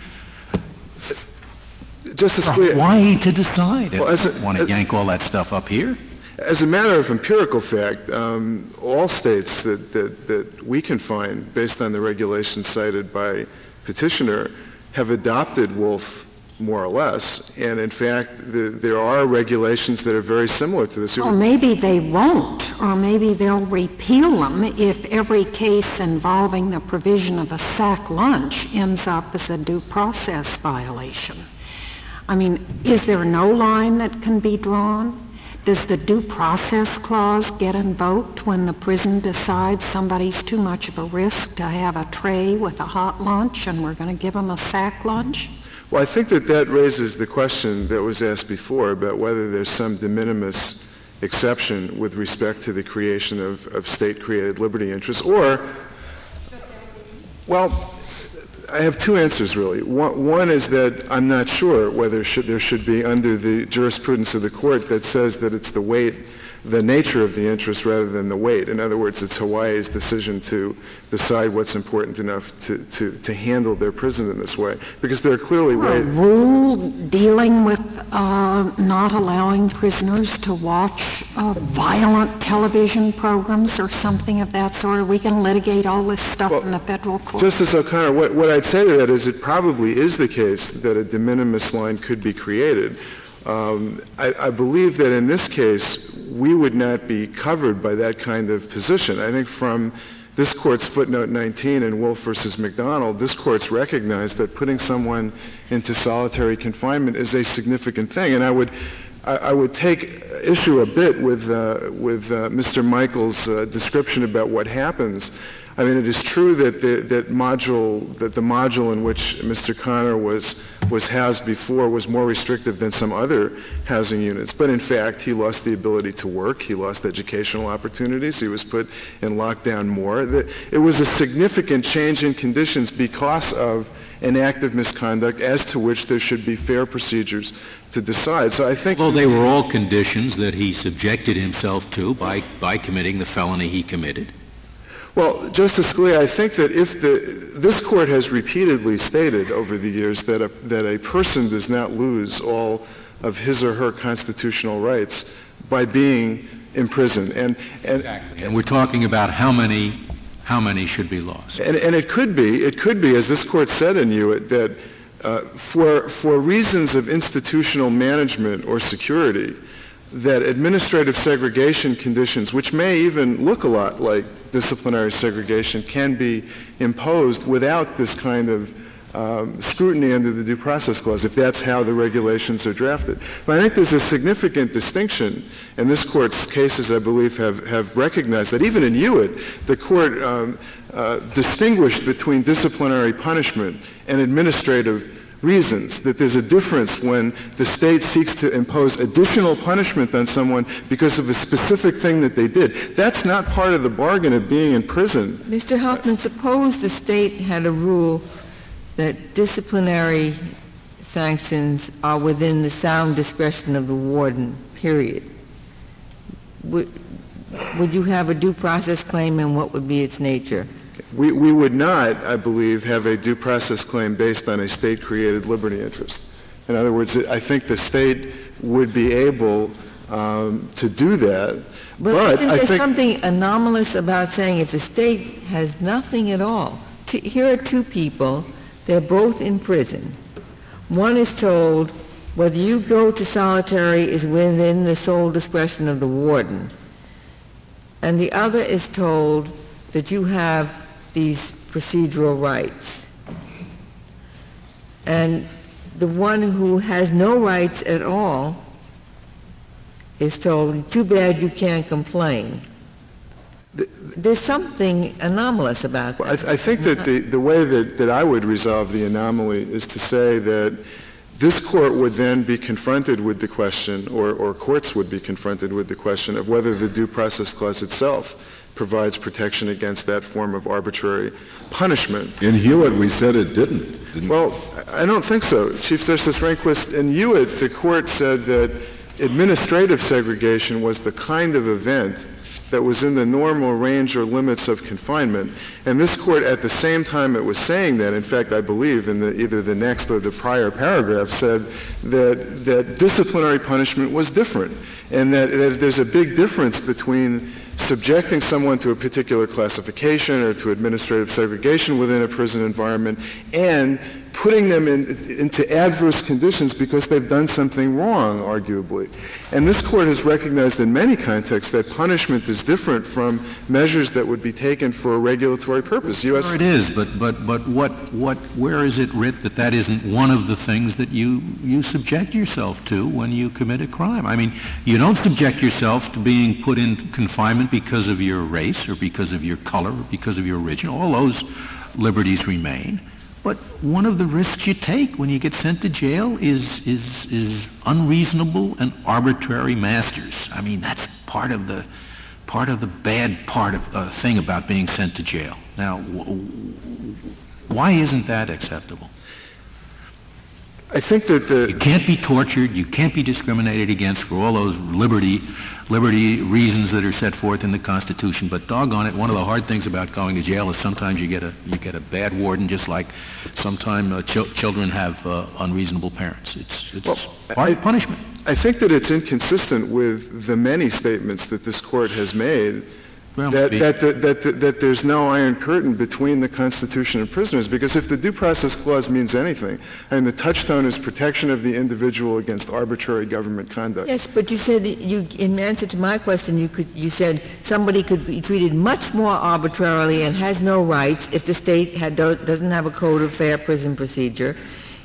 Justice for Scalia, Hawaii to decide. Well, as a- I want to as- yank all that stuff up here. as a matter of empirical fact, um, all states that, that, that we can find, based on the regulations cited by petitioner, have adopted Wolf more or less. And in fact, the, there are regulations that are very similar to this. Well, maybe they won't, or maybe they'll repeal them if every case involving the provision of a stack lunch ends up as a due process violation. I mean, is there no line that can be drawn? Does the due process clause get invoked when the prison decides somebody's too much of a risk to have a tray with a hot lunch and we're going to give them a stack lunch? Well, I think that that raises the question that was asked before about whether there's some de minimis exception with respect to the creation of, of state-created liberty interests, or, well, I have two answers, really. One, one is that I'm not sure whether should, there should be, under the jurisprudence of the court, that says that it's the weight, the nature of the interest rather than the weight. In other words, it's Hawaii's decision to decide what's important enough to, to, to handle their prison in this way, because there are clearly A ways. rule dealing with uh, not allowing prisoners to watch uh, violent television programs or something of that sort. We can litigate all this stuff Well, in the federal court. Justice O'Connor, what, what I'd say to that is it probably is the case that a de minimis line could be created. Um, I, I believe that in this case, we would not be covered by that kind of position. I think from this court's footnote nineteen in Wolf versus McDonald, this court's recognized that putting someone into solitary confinement is a significant thing. And I would, I, I would take issue a bit with, uh, with uh, Mister Michael's uh, description about what happens. I mean, it is true that the, that module, that the module in which Mister Connor was was housed before was more restrictive than some other housing units. But in fact, he lost the ability to work. He lost educational opportunities. He was put in lockdown more. It was a significant change in conditions because of an act of misconduct as to which there should be fair procedures to decide. So I think... Well, they were all conditions that he subjected himself to by, by committing the felony he committed. Well, Justice Scalia, I think that if the this court has repeatedly stated over the years that a, that a person does not lose all of his or her constitutional rights by being imprisoned, and and, exactly. and we're talking about how many how many should be lost. And, and it could be it could be, as this court said in Hewitt, that uh, for for reasons of institutional management or security, that administrative segregation conditions, which may even look a lot like disciplinary segregation, can be imposed without this kind of um, scrutiny under the Due Process Clause, if that's how the regulations are drafted. But I think there's a significant distinction, and this Court's cases, I believe, have, have recognized that even in Hewitt, the Court um, uh, distinguished between disciplinary punishment and administrative reasons, that there's a difference when the state seeks to impose additional punishment on someone because of a specific thing that they did. That's not part of the bargain of being in prison. Mister Hoffman, suppose the state had a rule that disciplinary sanctions are within the sound discretion of the warden, period. Would, would you have a due process claim, and what would be its nature? We, we would not, I believe, have a due process claim based on a state-created liberty interest. In other words, I think the state would be able um, to do that. But, But isn't I there think- something anomalous about saying if the state has nothing at all? T- Here are two people, they're both in prison. One is told whether you go to solitary is within the sole discretion of the warden. And the other is told that you have these procedural rights. And the one who has no rights at all is told, too bad you can't complain. There's something anomalous about Well, I, that. th- I think that the, the way that, that I would resolve the anomaly is to say that this court would then be confronted with the question, or, or courts would be confronted with the question of whether the Due Process Clause itself provides protection against that form of arbitrary punishment. In Hewitt, we said it didn't. didn't Well, I don't think so. Chief Justice Rehnquist, in Hewitt, the court said that administrative segregation was the kind of event that was in the normal range or limits of confinement. And this court, at the same time it was saying that, in fact, I believe in the, either the next or the prior paragraph, said that, that disciplinary punishment was different, and that, that there's a big difference between subjecting someone to a particular classification or to administrative segregation within a prison environment and putting them in, into adverse conditions because they've done something wrong, arguably. And this court has recognized in many contexts that punishment is different from measures that would be taken for a regulatory purpose. U S Sure it is, but but but what what where is it writ that that isn't one of the things that you you subject yourself to when you commit a crime? I mean, you don't subject yourself to being put in confinement because of your race or because of your color or because of your religion. All those liberties remain. But one of the risks you take when you get sent to jail is is is unreasonable and arbitrary masters. I mean, that's part of the part of the bad part of uh, thing about being sent to jail. Now, w- why isn't that acceptable? I think that the You can't be tortured. You can't be discriminated against for all those liberty liberty reasons that are set forth in the Constitution. But doggone it, one of the hard things about going to jail is sometimes you get a you get a bad warden, just like sometimes uh, ch- children have uh, unreasonable parents. It's it's Well, part I- of punishment. I think that it's inconsistent with the many statements that this court has made Well, that, be- that, that, that, that there's no iron curtain between the Constitution and prisoners, because if the Due Process Clause means anything, I mean, the touchstone is protection of the individual against arbitrary government conduct. Yes, but you said, that you, in answer to my question, you could, you said somebody could be treated much more arbitrarily and has no rights if the state had, doesn't have a code of fair prison procedure.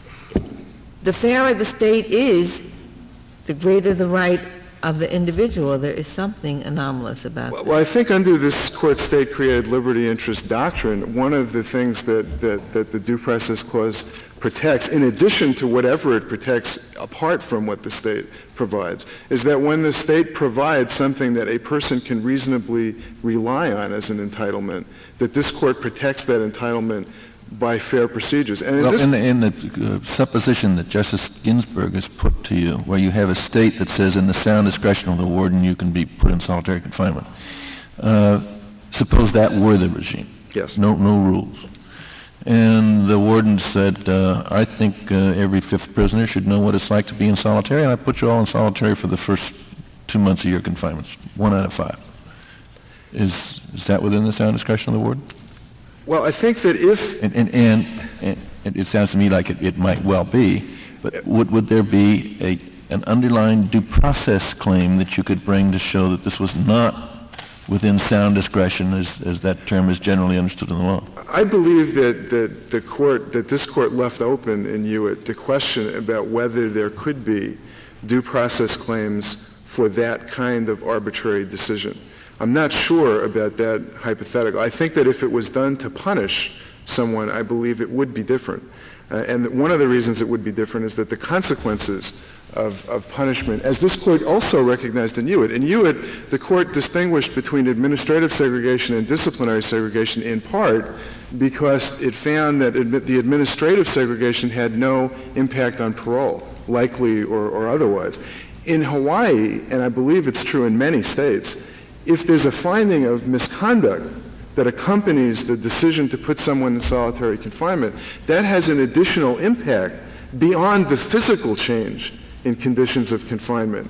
The fairer the state is, the greater the right of the individual. There is something anomalous about Well, that. well, I think under this court state-created liberty interest doctrine, one of the things that, that, that the Due Process Clause protects, in addition to whatever it protects apart from what the state provides, is that when the state provides something that a person can reasonably rely on as an entitlement, that this court protects that entitlement by fair procedures. And in Well, this in the, in the uh, supposition that Justice Ginsburg has put to you, where you have a state that says in the sound discretion of the warden you can be put in solitary confinement, uh, suppose that were the regime. Yes. No, no rules. And the warden said, uh, I think uh, every fifth prisoner should know what it's like to be in solitary, and I put you all in solitary for the first two months of your confinements, one out of five. Is, is that within the sound discretion of the warden? Well, I think that if And, and, and, and it sounds to me like it, it might well be, but would, would there be a, an underlying due process claim that you could bring to show that this was not within sound discretion as, as that term is generally understood in the law? I believe that, that the court, that this court left open in Hewitt the question about whether there could be due process claims for that kind of arbitrary decision. I'm not sure about that hypothetical. I think that if it was done to punish someone, I believe it would be different. Uh, and one of the reasons it would be different is that the consequences of, of punishment, as this court also recognized in Hewitt. In Hewitt, the court distinguished between administrative segregation and disciplinary segregation in part because it found that admi- the administrative segregation had no impact on parole, likely or, or otherwise. In Hawaii, and I believe it's true in many states, if there's a finding of misconduct that accompanies the decision to put someone in solitary confinement, that has an additional impact beyond the physical change in conditions of confinement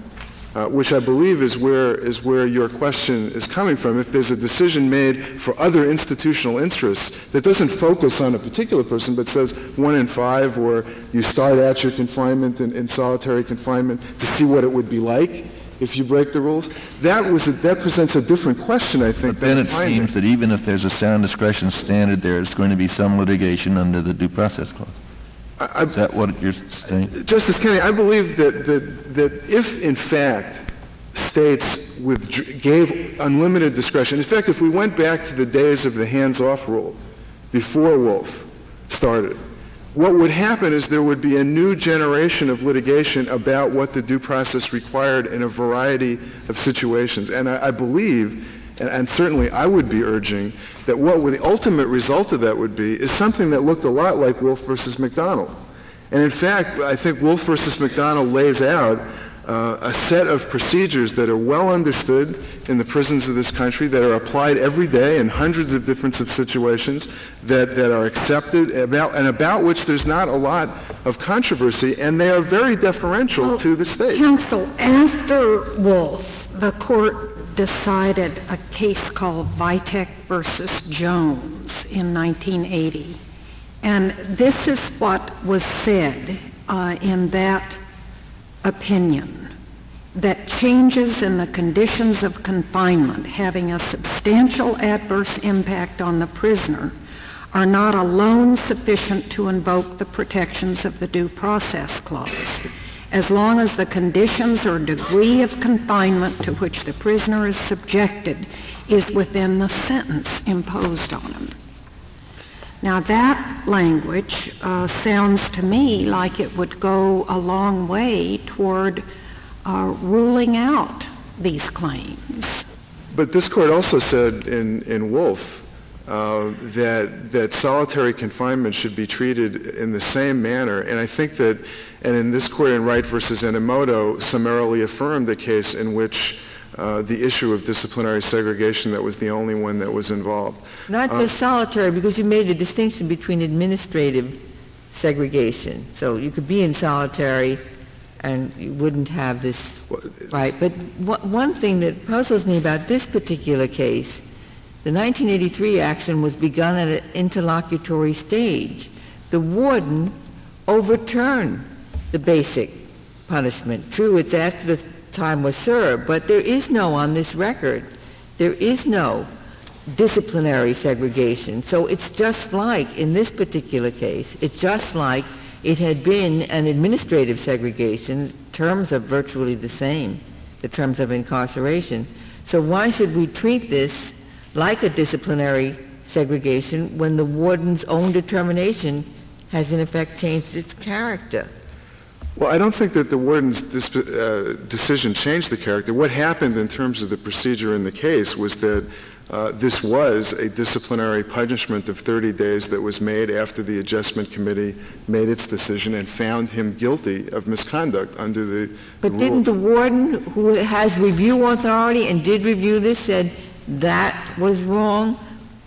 uh, which I believe is where is where your question is coming from. If there's a decision made for other institutional interests that doesn't focus on a particular person but says one in five, or you start out your confinement in, in solitary confinement to see what it would be like if you break the rules, that was a, that presents a different question, I think. But then than it finding. seems that even if there's a sound discretion standard, there's going to be some litigation under the due process clause. I, Is that what you're saying? Justice Kennedy, I believe that, that, that if, in fact, states with, gave unlimited discretion, in fact, if we went back to the days of the hands-off rule before Wolf started, what would happen is there would be a new generation of litigation about what the due process required in a variety of situations. And I, I believe, and, and certainly I would be urging, that what would, the ultimate result of that would be is something that looked a lot like Wolf versus McDonald. And in fact, I think Wolf versus McDonald lays out uh, a set of procedures that are well understood in the prisons of this country, that are applied every day in hundreds of different situations, that, that are accepted, about, and about which there's not a lot of controversy, and they are very deferential well, to the state. Counsel, after Wolf, the court decided a case called Vitek versus Jones in nineteen eighty. And this is what was said uh, in that opinion, that changes in the conditions of confinement having a substantial adverse impact on the prisoner are not alone sufficient to invoke the protections of the Due Process Clause, as long as the conditions or degree of confinement to which the prisoner is subjected is within the sentence imposed on him. Now, that language uh, sounds to me like it would go a long way toward uh, ruling out these claims. But this court also said in, in Wolf uh, that, that solitary confinement should be treated in the same manner. And I think that, and in this court in Wright versus Enomoto, summarily affirmed a case in which Uh, the issue of disciplinary segregation, that was the only one that was involved. Not just uh, solitary, because you made the distinction between administrative segregation. So you could be in solitary and you wouldn't have this well, right. But w- one thing that puzzles me about this particular case, the nineteen eighty-three action was begun at an interlocutory stage. The warden overturned the basic punishment. True, it's after the time was served, but there is no, on this record, there is no disciplinary segregation. So it's just like, in this particular case, it's just like it had been an administrative segregation. Terms are virtually the same, the terms of incarceration. So why should we treat this like a disciplinary segregation when the warden's own determination has in effect changed its character? Well, I don't think that the warden's dis- uh, decision changed the character. What happened in terms of the procedure in the case was that uh, this was a disciplinary punishment of thirty days that was made after the adjustment committee made its decision and found him guilty of misconduct under the But rules. Didn't the warden, who has review authority and did review this, said that was wrong?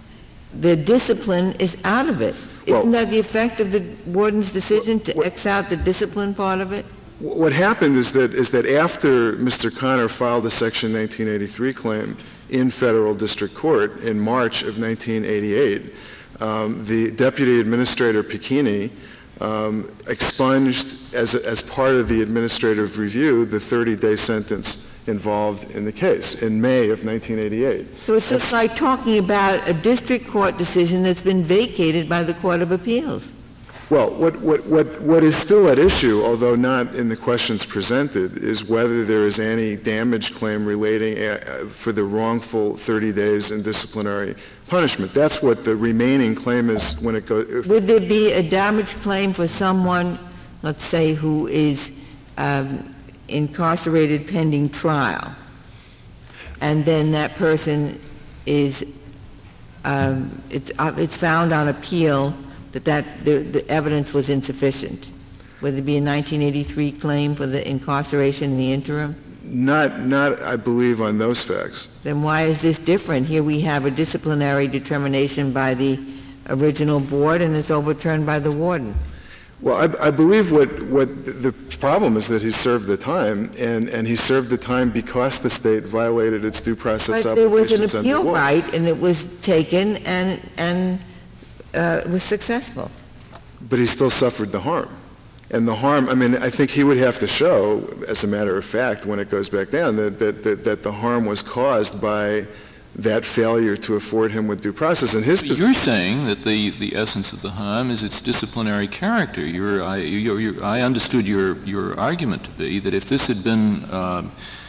The discipline is out of it. Isn't Well, that the effect of the warden's decision to what, X out the discipline part of it? What happened is that is that after Mister Connor filed a Section nineteen eighty-three claim in federal district court in March of nineteen eighty-eight, um, the Deputy Administrator Picchini um, expunged, as, a, as part of the administrative review, the thirty-day sentence involved in the case in May of nineteen eighty-eight. So it's just like talking about a district court decision that's been vacated by the Court of Appeals. Well, what, what, what, what is still at issue, although not in the questions presented, is whether there is any damage claim relating uh, for the wrongful thirty days in disciplinary punishment. That's what the remaining claim is when it goes. Would there be a damage claim for someone, let's say, who is um, incarcerated pending trial, and then that person is um, it's, uh, it's found on appeal that, that the, the evidence was insufficient? Would there be a nineteen eighty-three claim for the incarceration in the interim? Not, not, I believe, on those facts. Then why is this different? Here we have a disciplinary determination by the original board, and it's overturned by the warden. Well, I, I believe what, what the problem is that he served the time, and, and he served the time because the state violated its due process But there was an obligations under appeal law. right, and it was taken and, and uh, was successful. But he still suffered the harm. And the harm, I mean, I think he would have to show, as a matter of fact, when it goes back down, that, that, that, that the harm was caused by that failure to afford him with due process. And his But you're saying that the, the essence of the harm is its disciplinary character. You're, I, you're, you're, I understood your, your argument to be that if this had been uh,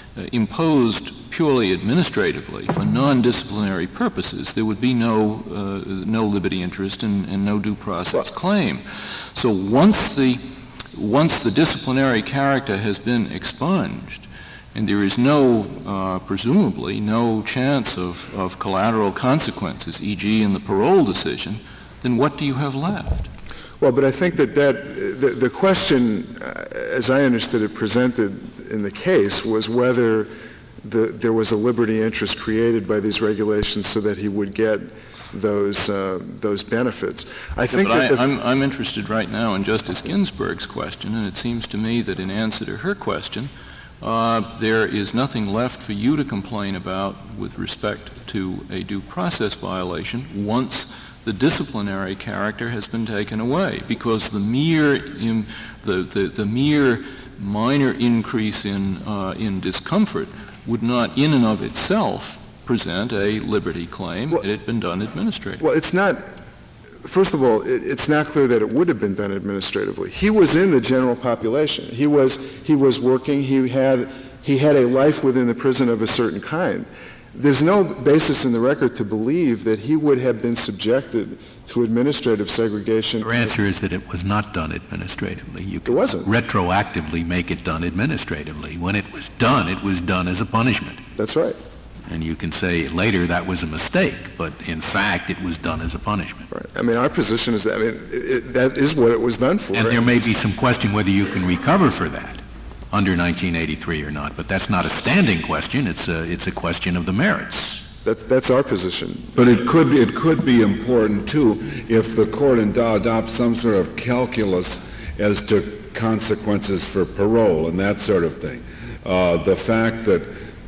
imposed purely administratively for non-disciplinary purposes, there would be no, uh, no liberty interest and, and no due process well, claim. So once the, once the disciplinary character has been expunged, and there is no, uh, presumably, no chance of, of collateral consequences, for example in the parole decision, then what do you have left? Well, but I think that, that the, the question, uh, as I understood it presented in the case, was whether the, there was a liberty interest created by these regulations so that he would get those uh, those benefits. I yeah, think but that I, I'm, I'm interested right now in Justice Ginsburg's question, and it seems to me that in answer to her question, Uh, there is nothing left for you to complain about with respect to a due process violation once the disciplinary character has been taken away, because the mere in, the, the, the mere minor increase in uh, in discomfort would not in and of itself present a liberty claim well, it had been done administratively. Well, it's not. First of all, it, it's not clear that it would have been done administratively. He was in the general population. He was he was working. He had he had a life within the prison of a certain kind. There's no basis in the record to believe that he would have been subjected to administrative segregation. Your answer is that it was not done administratively. You it wasn't. Retroactively make it done administratively. When it was done, it was done as a punishment. That's right. And you can say later that was a mistake, but in fact it was done as a punishment. Right. I mean, our position is that, I mean, it, it, that is what it was done for. And there may be some question whether you can recover for that under nineteen eighty-three or not, but that's not a standing question. It's a, it's a question of the merits. That's, that's our position. But it could, it could be important, too, if the court adopts some sort of calculus as to consequences for parole and that sort of thing. Uh, the fact that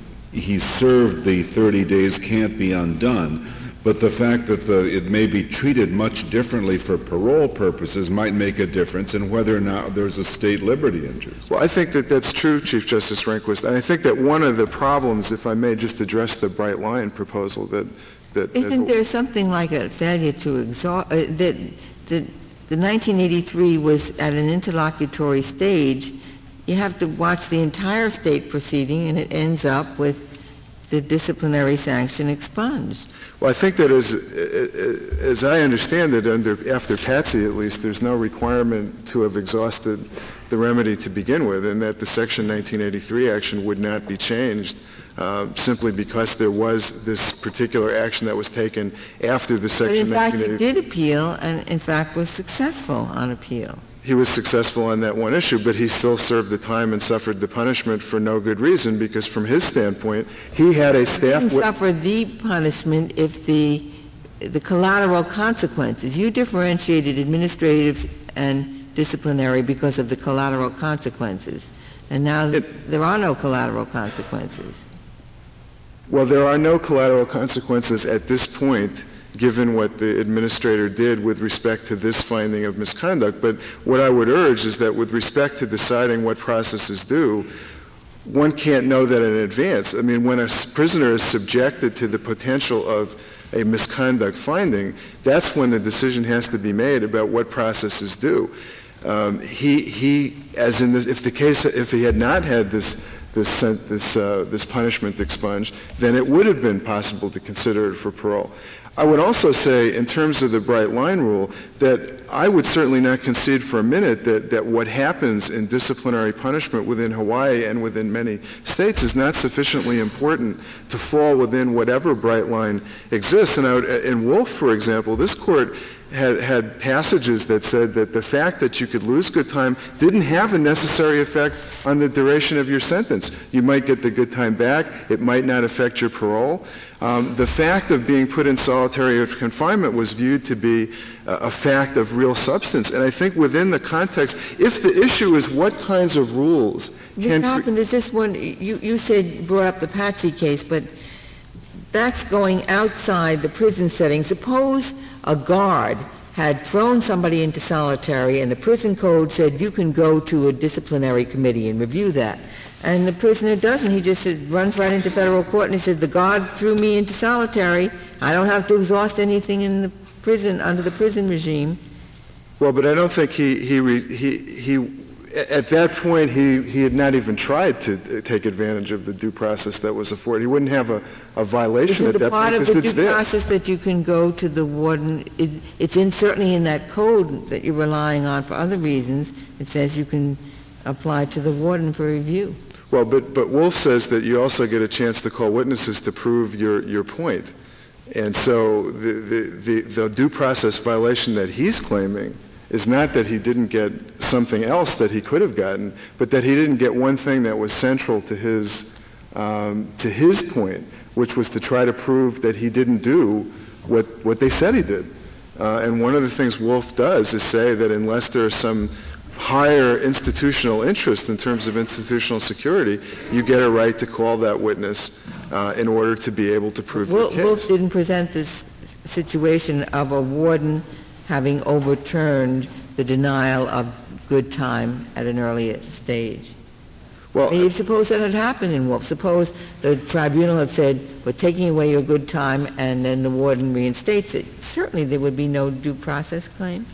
he served the thirty days can't be undone, but the fact that the, it may be treated much differently for parole purposes might make a difference in whether or not there's a state liberty interest. Well, I think that that's true, Chief Justice Rehnquist. And I think that one of the problems, if I may just address the bright line proposal, that... that Isn't that, there something like a failure to exhaust, uh, that, that the nineteen eighty-three was at an interlocutory stage? You have to watch the entire state proceeding, and it ends up with the disciplinary sanction expunged. Well, I think that as, as I understand it, under, after Patsy at least, there's no requirement to have exhausted the remedy to begin with, and that the Section nineteen eighty-three action would not be changed uh, simply because there was this particular action that was taken after the Section nineteen eighty-three. But in fact, he did appeal, and in fact was successful on appeal. He was successful on that one issue, but he still served the time and suffered the punishment for no good reason, because from his standpoint, he had a staff... He didn't suffer the punishment if the the collateral consequences. You differentiated administrative and disciplinary because of the collateral consequences, and now it, there are no collateral consequences. Well, there are no collateral consequences at this point, given what the administrator did with respect to this finding of misconduct. But what I would urge is that with respect to deciding what process is due, one can't know that in advance. I mean, when a prisoner is subjected to the potential of a misconduct finding, that's when the decision has to be made about what process is due. Um, he, he, as in this, if the case, if he had not had this this this uh, this punishment expunged, then it would have been possible to consider it for parole. I would also say, in terms of the bright line rule, that I would certainly not concede for a minute that, that what happens in disciplinary punishment within Hawaii and within many states is not sufficiently important to fall within whatever bright line exists. And I would, in Wolf, for example, this court had, had passages that said that the fact that you could lose good time didn't have a necessary effect on the duration of your sentence. You might get the good time back. It might not affect your parole. Um, the fact of being put in solitary confinement was viewed to be a, a fact of real substance. And I think within the context, if the issue is what kinds of rules Mister can... Hoffman, there's this one, you, you said, brought up the Patsy case, but that's going outside the prison setting. Suppose a guard had thrown somebody into solitary and the prison code said you can go to a disciplinary committee and review that. And the prisoner doesn't. He just says, runs right into federal court and he says, the guard threw me into solitary. I don't have to exhaust anything in the prison, under the prison regime. Well, but I don't think he, he, he, he at that point, he, he had not even tried to take advantage of the due process that was afforded. He wouldn't have a, a violation Is it at that part point of the because due it's there. process that you can go to the warden? It, it's in, certainly in that code that you're relying on for other reasons. It says you can apply to the warden for review. Well, but, but Wolf says that you also get a chance to call witnesses to prove your, your point. And so the, the, the, the due process violation that he's claiming is not that he didn't get something else that he could have gotten, but that he didn't get one thing that was central to his, um, to his point, which was to try to prove that he didn't do what, what they said he did. Uh, and one of the things Wolf does is say that unless there is some higher institutional interest in terms of institutional security, you get a right to call that witness uh, in order to be able to prove Wolf, your case. Wolf didn't present this situation of a warden having overturned the denial of good time at an earlier stage. Well, I mean, suppose that had happened in Wolf. Suppose the tribunal had said, we're taking away your good time, and then the warden reinstates it. Certainly there would be no due process claim.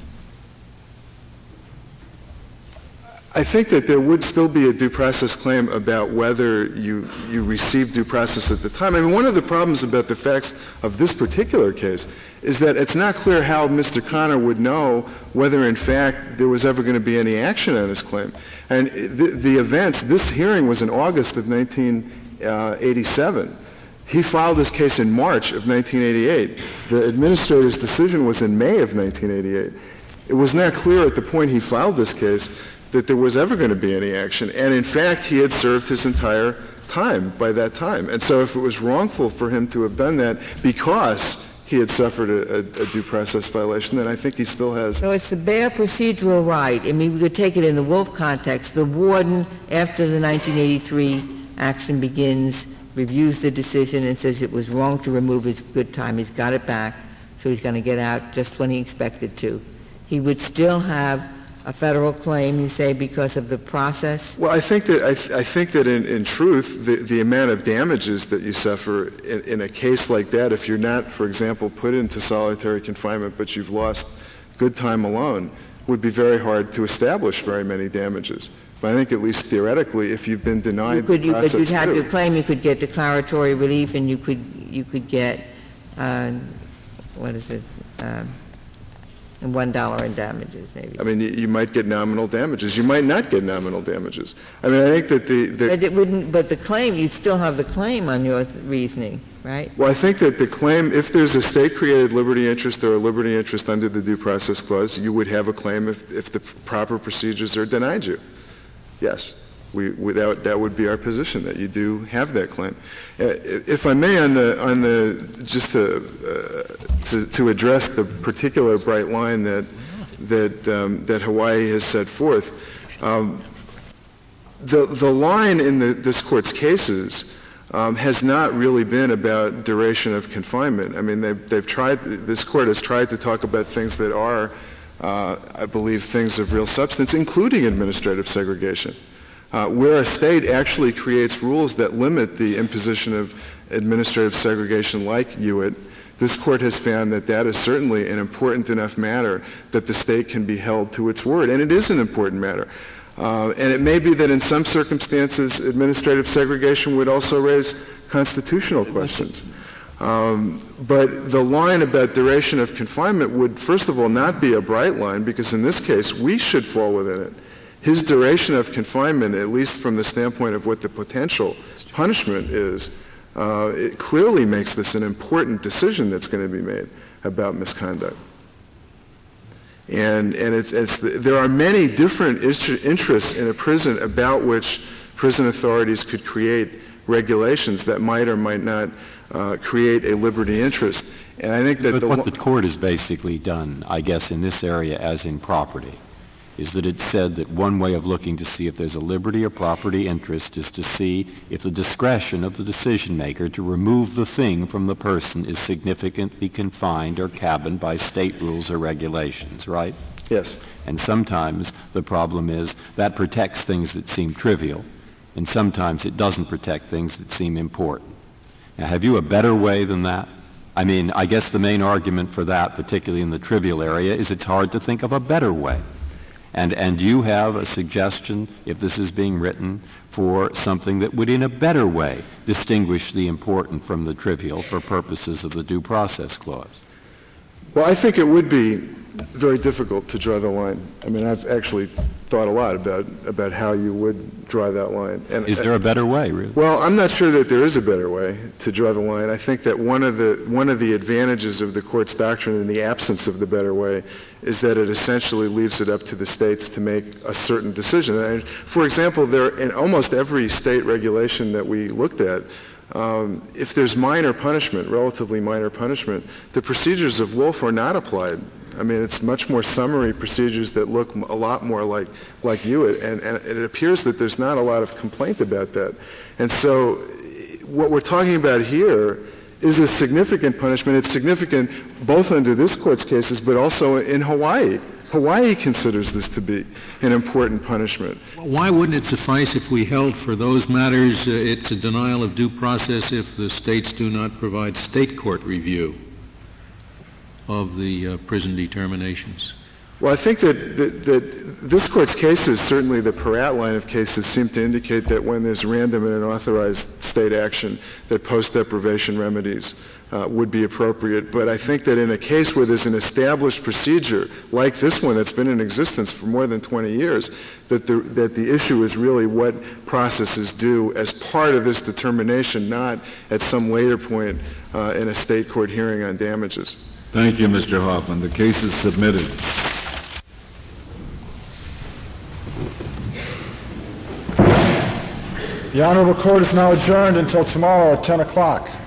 I think that there would still be a due process claim about whether you, you received due process at the time. I mean, one of the problems about the facts of this particular case is that it's not clear how Mister Connor would know whether, in fact, there was ever going to be any action on his claim. And the, the events, this hearing was in August of nineteen eighty-seven. He filed his case in March of nineteen eighty-eight. The administrator's decision was in May of nineteen eighty-eight. It was not clear at the point he filed this case that there was ever going to be any action. And in fact, he had served his entire time by that time. And so if it was wrongful for him to have done that because he had suffered a, a, a due process violation, then I think he still has... So it's the bare procedural right. I mean, we could take it in the Wolf context. The warden, after the nineteen eighty-three action begins, reviews the decision and says it was wrong to remove his good time. He's got it back, so he's going to get out just when he expected to. He would still have a federal claim, you say, because of the process? Well, I think that I, th- I think that in, in truth, the, the amount of damages that you suffer in, in a case like that, if you're not, for example, put into solitary confinement, but you've lost good time alone, would be very hard to establish very many damages. But I think at least theoretically, if you've been denied you could, the you process could, you'd have through, your claim, you could get declaratory relief, and you could you could get uh, what is it? Uh, And one dollar in damages, maybe. I mean, you, you might get nominal damages. You might not get nominal damages. I mean, I think that the... the but it wouldn't. But the claim, you'd still have the claim on your th- reasoning, right? Well, I think that the claim, if there's a state-created liberty interest or a liberty interest under the Due Process Clause, you would have a claim if, if the proper procedures are denied you. Yes. We, without, that would be our position, that you do have that claim. Uh, if I may, on the, on the, just to, uh, to, to address the particular bright line that, that, um, that Hawaii has set forth, um, the, the line in the, this Court's cases um, has not really been about duration of confinement. I mean, they've, they've tried, this Court has tried to talk about things that are, uh, I believe, things of real substance, including administrative segregation. Uh, where a state actually creates rules that limit the imposition of administrative segregation like Hewitt, this Court has found that that is certainly an important enough matter that the state can be held to its word. And it is an important matter. Uh, and it may be that in some circumstances administrative segregation would also raise constitutional questions. Um, but the line about duration of confinement would, first of all, not be a bright line, because in this case we should fall within it. His duration of confinement, at least from the standpoint of what the potential punishment is, uh, it clearly makes this an important decision that's going to be made about misconduct. And, and it's, it's, there are many different interests in a prison about which prison authorities could create regulations that might or might not uh, create a liberty interest. And I think that but the what the court has basically done, I guess, in this area as in property, is that it said that one way of looking to see if there's a liberty or property interest is to see if the discretion of the decision maker to remove the thing from the person is significantly confined or cabined by state rules or regulations, right? Yes. And sometimes the problem is that protects things that seem trivial, and sometimes it doesn't protect things that seem important. Now, have you a better way than that? I mean, I guess the main argument for that, particularly in the trivial area, is it's hard to think of a better way. And, and you have a suggestion, if this is being written, for something that would in a better way distinguish the important from the trivial for purposes of the Due Process Clause? Well, I think it would be very difficult to draw the line. I mean, I've actually thought a lot about about how you would draw that line. And is there a better way, really? Well, I'm not sure that there is a better way to draw the line. I think that one of the one of the advantages of the court's doctrine in the absence of the better way is that it essentially leaves it up to the states to make a certain decision. And for example, there in almost every state regulation that we looked at, um, if there's minor punishment, relatively minor punishment, the procedures of Wolf are not applied. I mean, it's much more summary procedures that look a lot more like like Hewitt, and, and it appears that there's not a lot of complaint about that. And so what we're talking about here is a significant punishment. It's significant both under this court's cases, but also in Hawaii. Hawaii considers this to be an important punishment. Why wouldn't it suffice if we held for those matters uh, it's a denial of due process if the states do not provide state court review of the uh, prison determinations? Well, I think that, that, that this court's cases, certainly the Peratt line of cases, seem to indicate that when there's random and unauthorized state action, that post-deprivation remedies uh, would be appropriate. But I think that in a case where there's an established procedure like this one that's been in existence for more than twenty years, that the, that the issue is really what processes do as part of this determination, not at some later point uh, in a state court hearing on damages. Thank you, Mister Hoffman. The case is submitted. The Honorable Court is now adjourned until tomorrow at ten o'clock.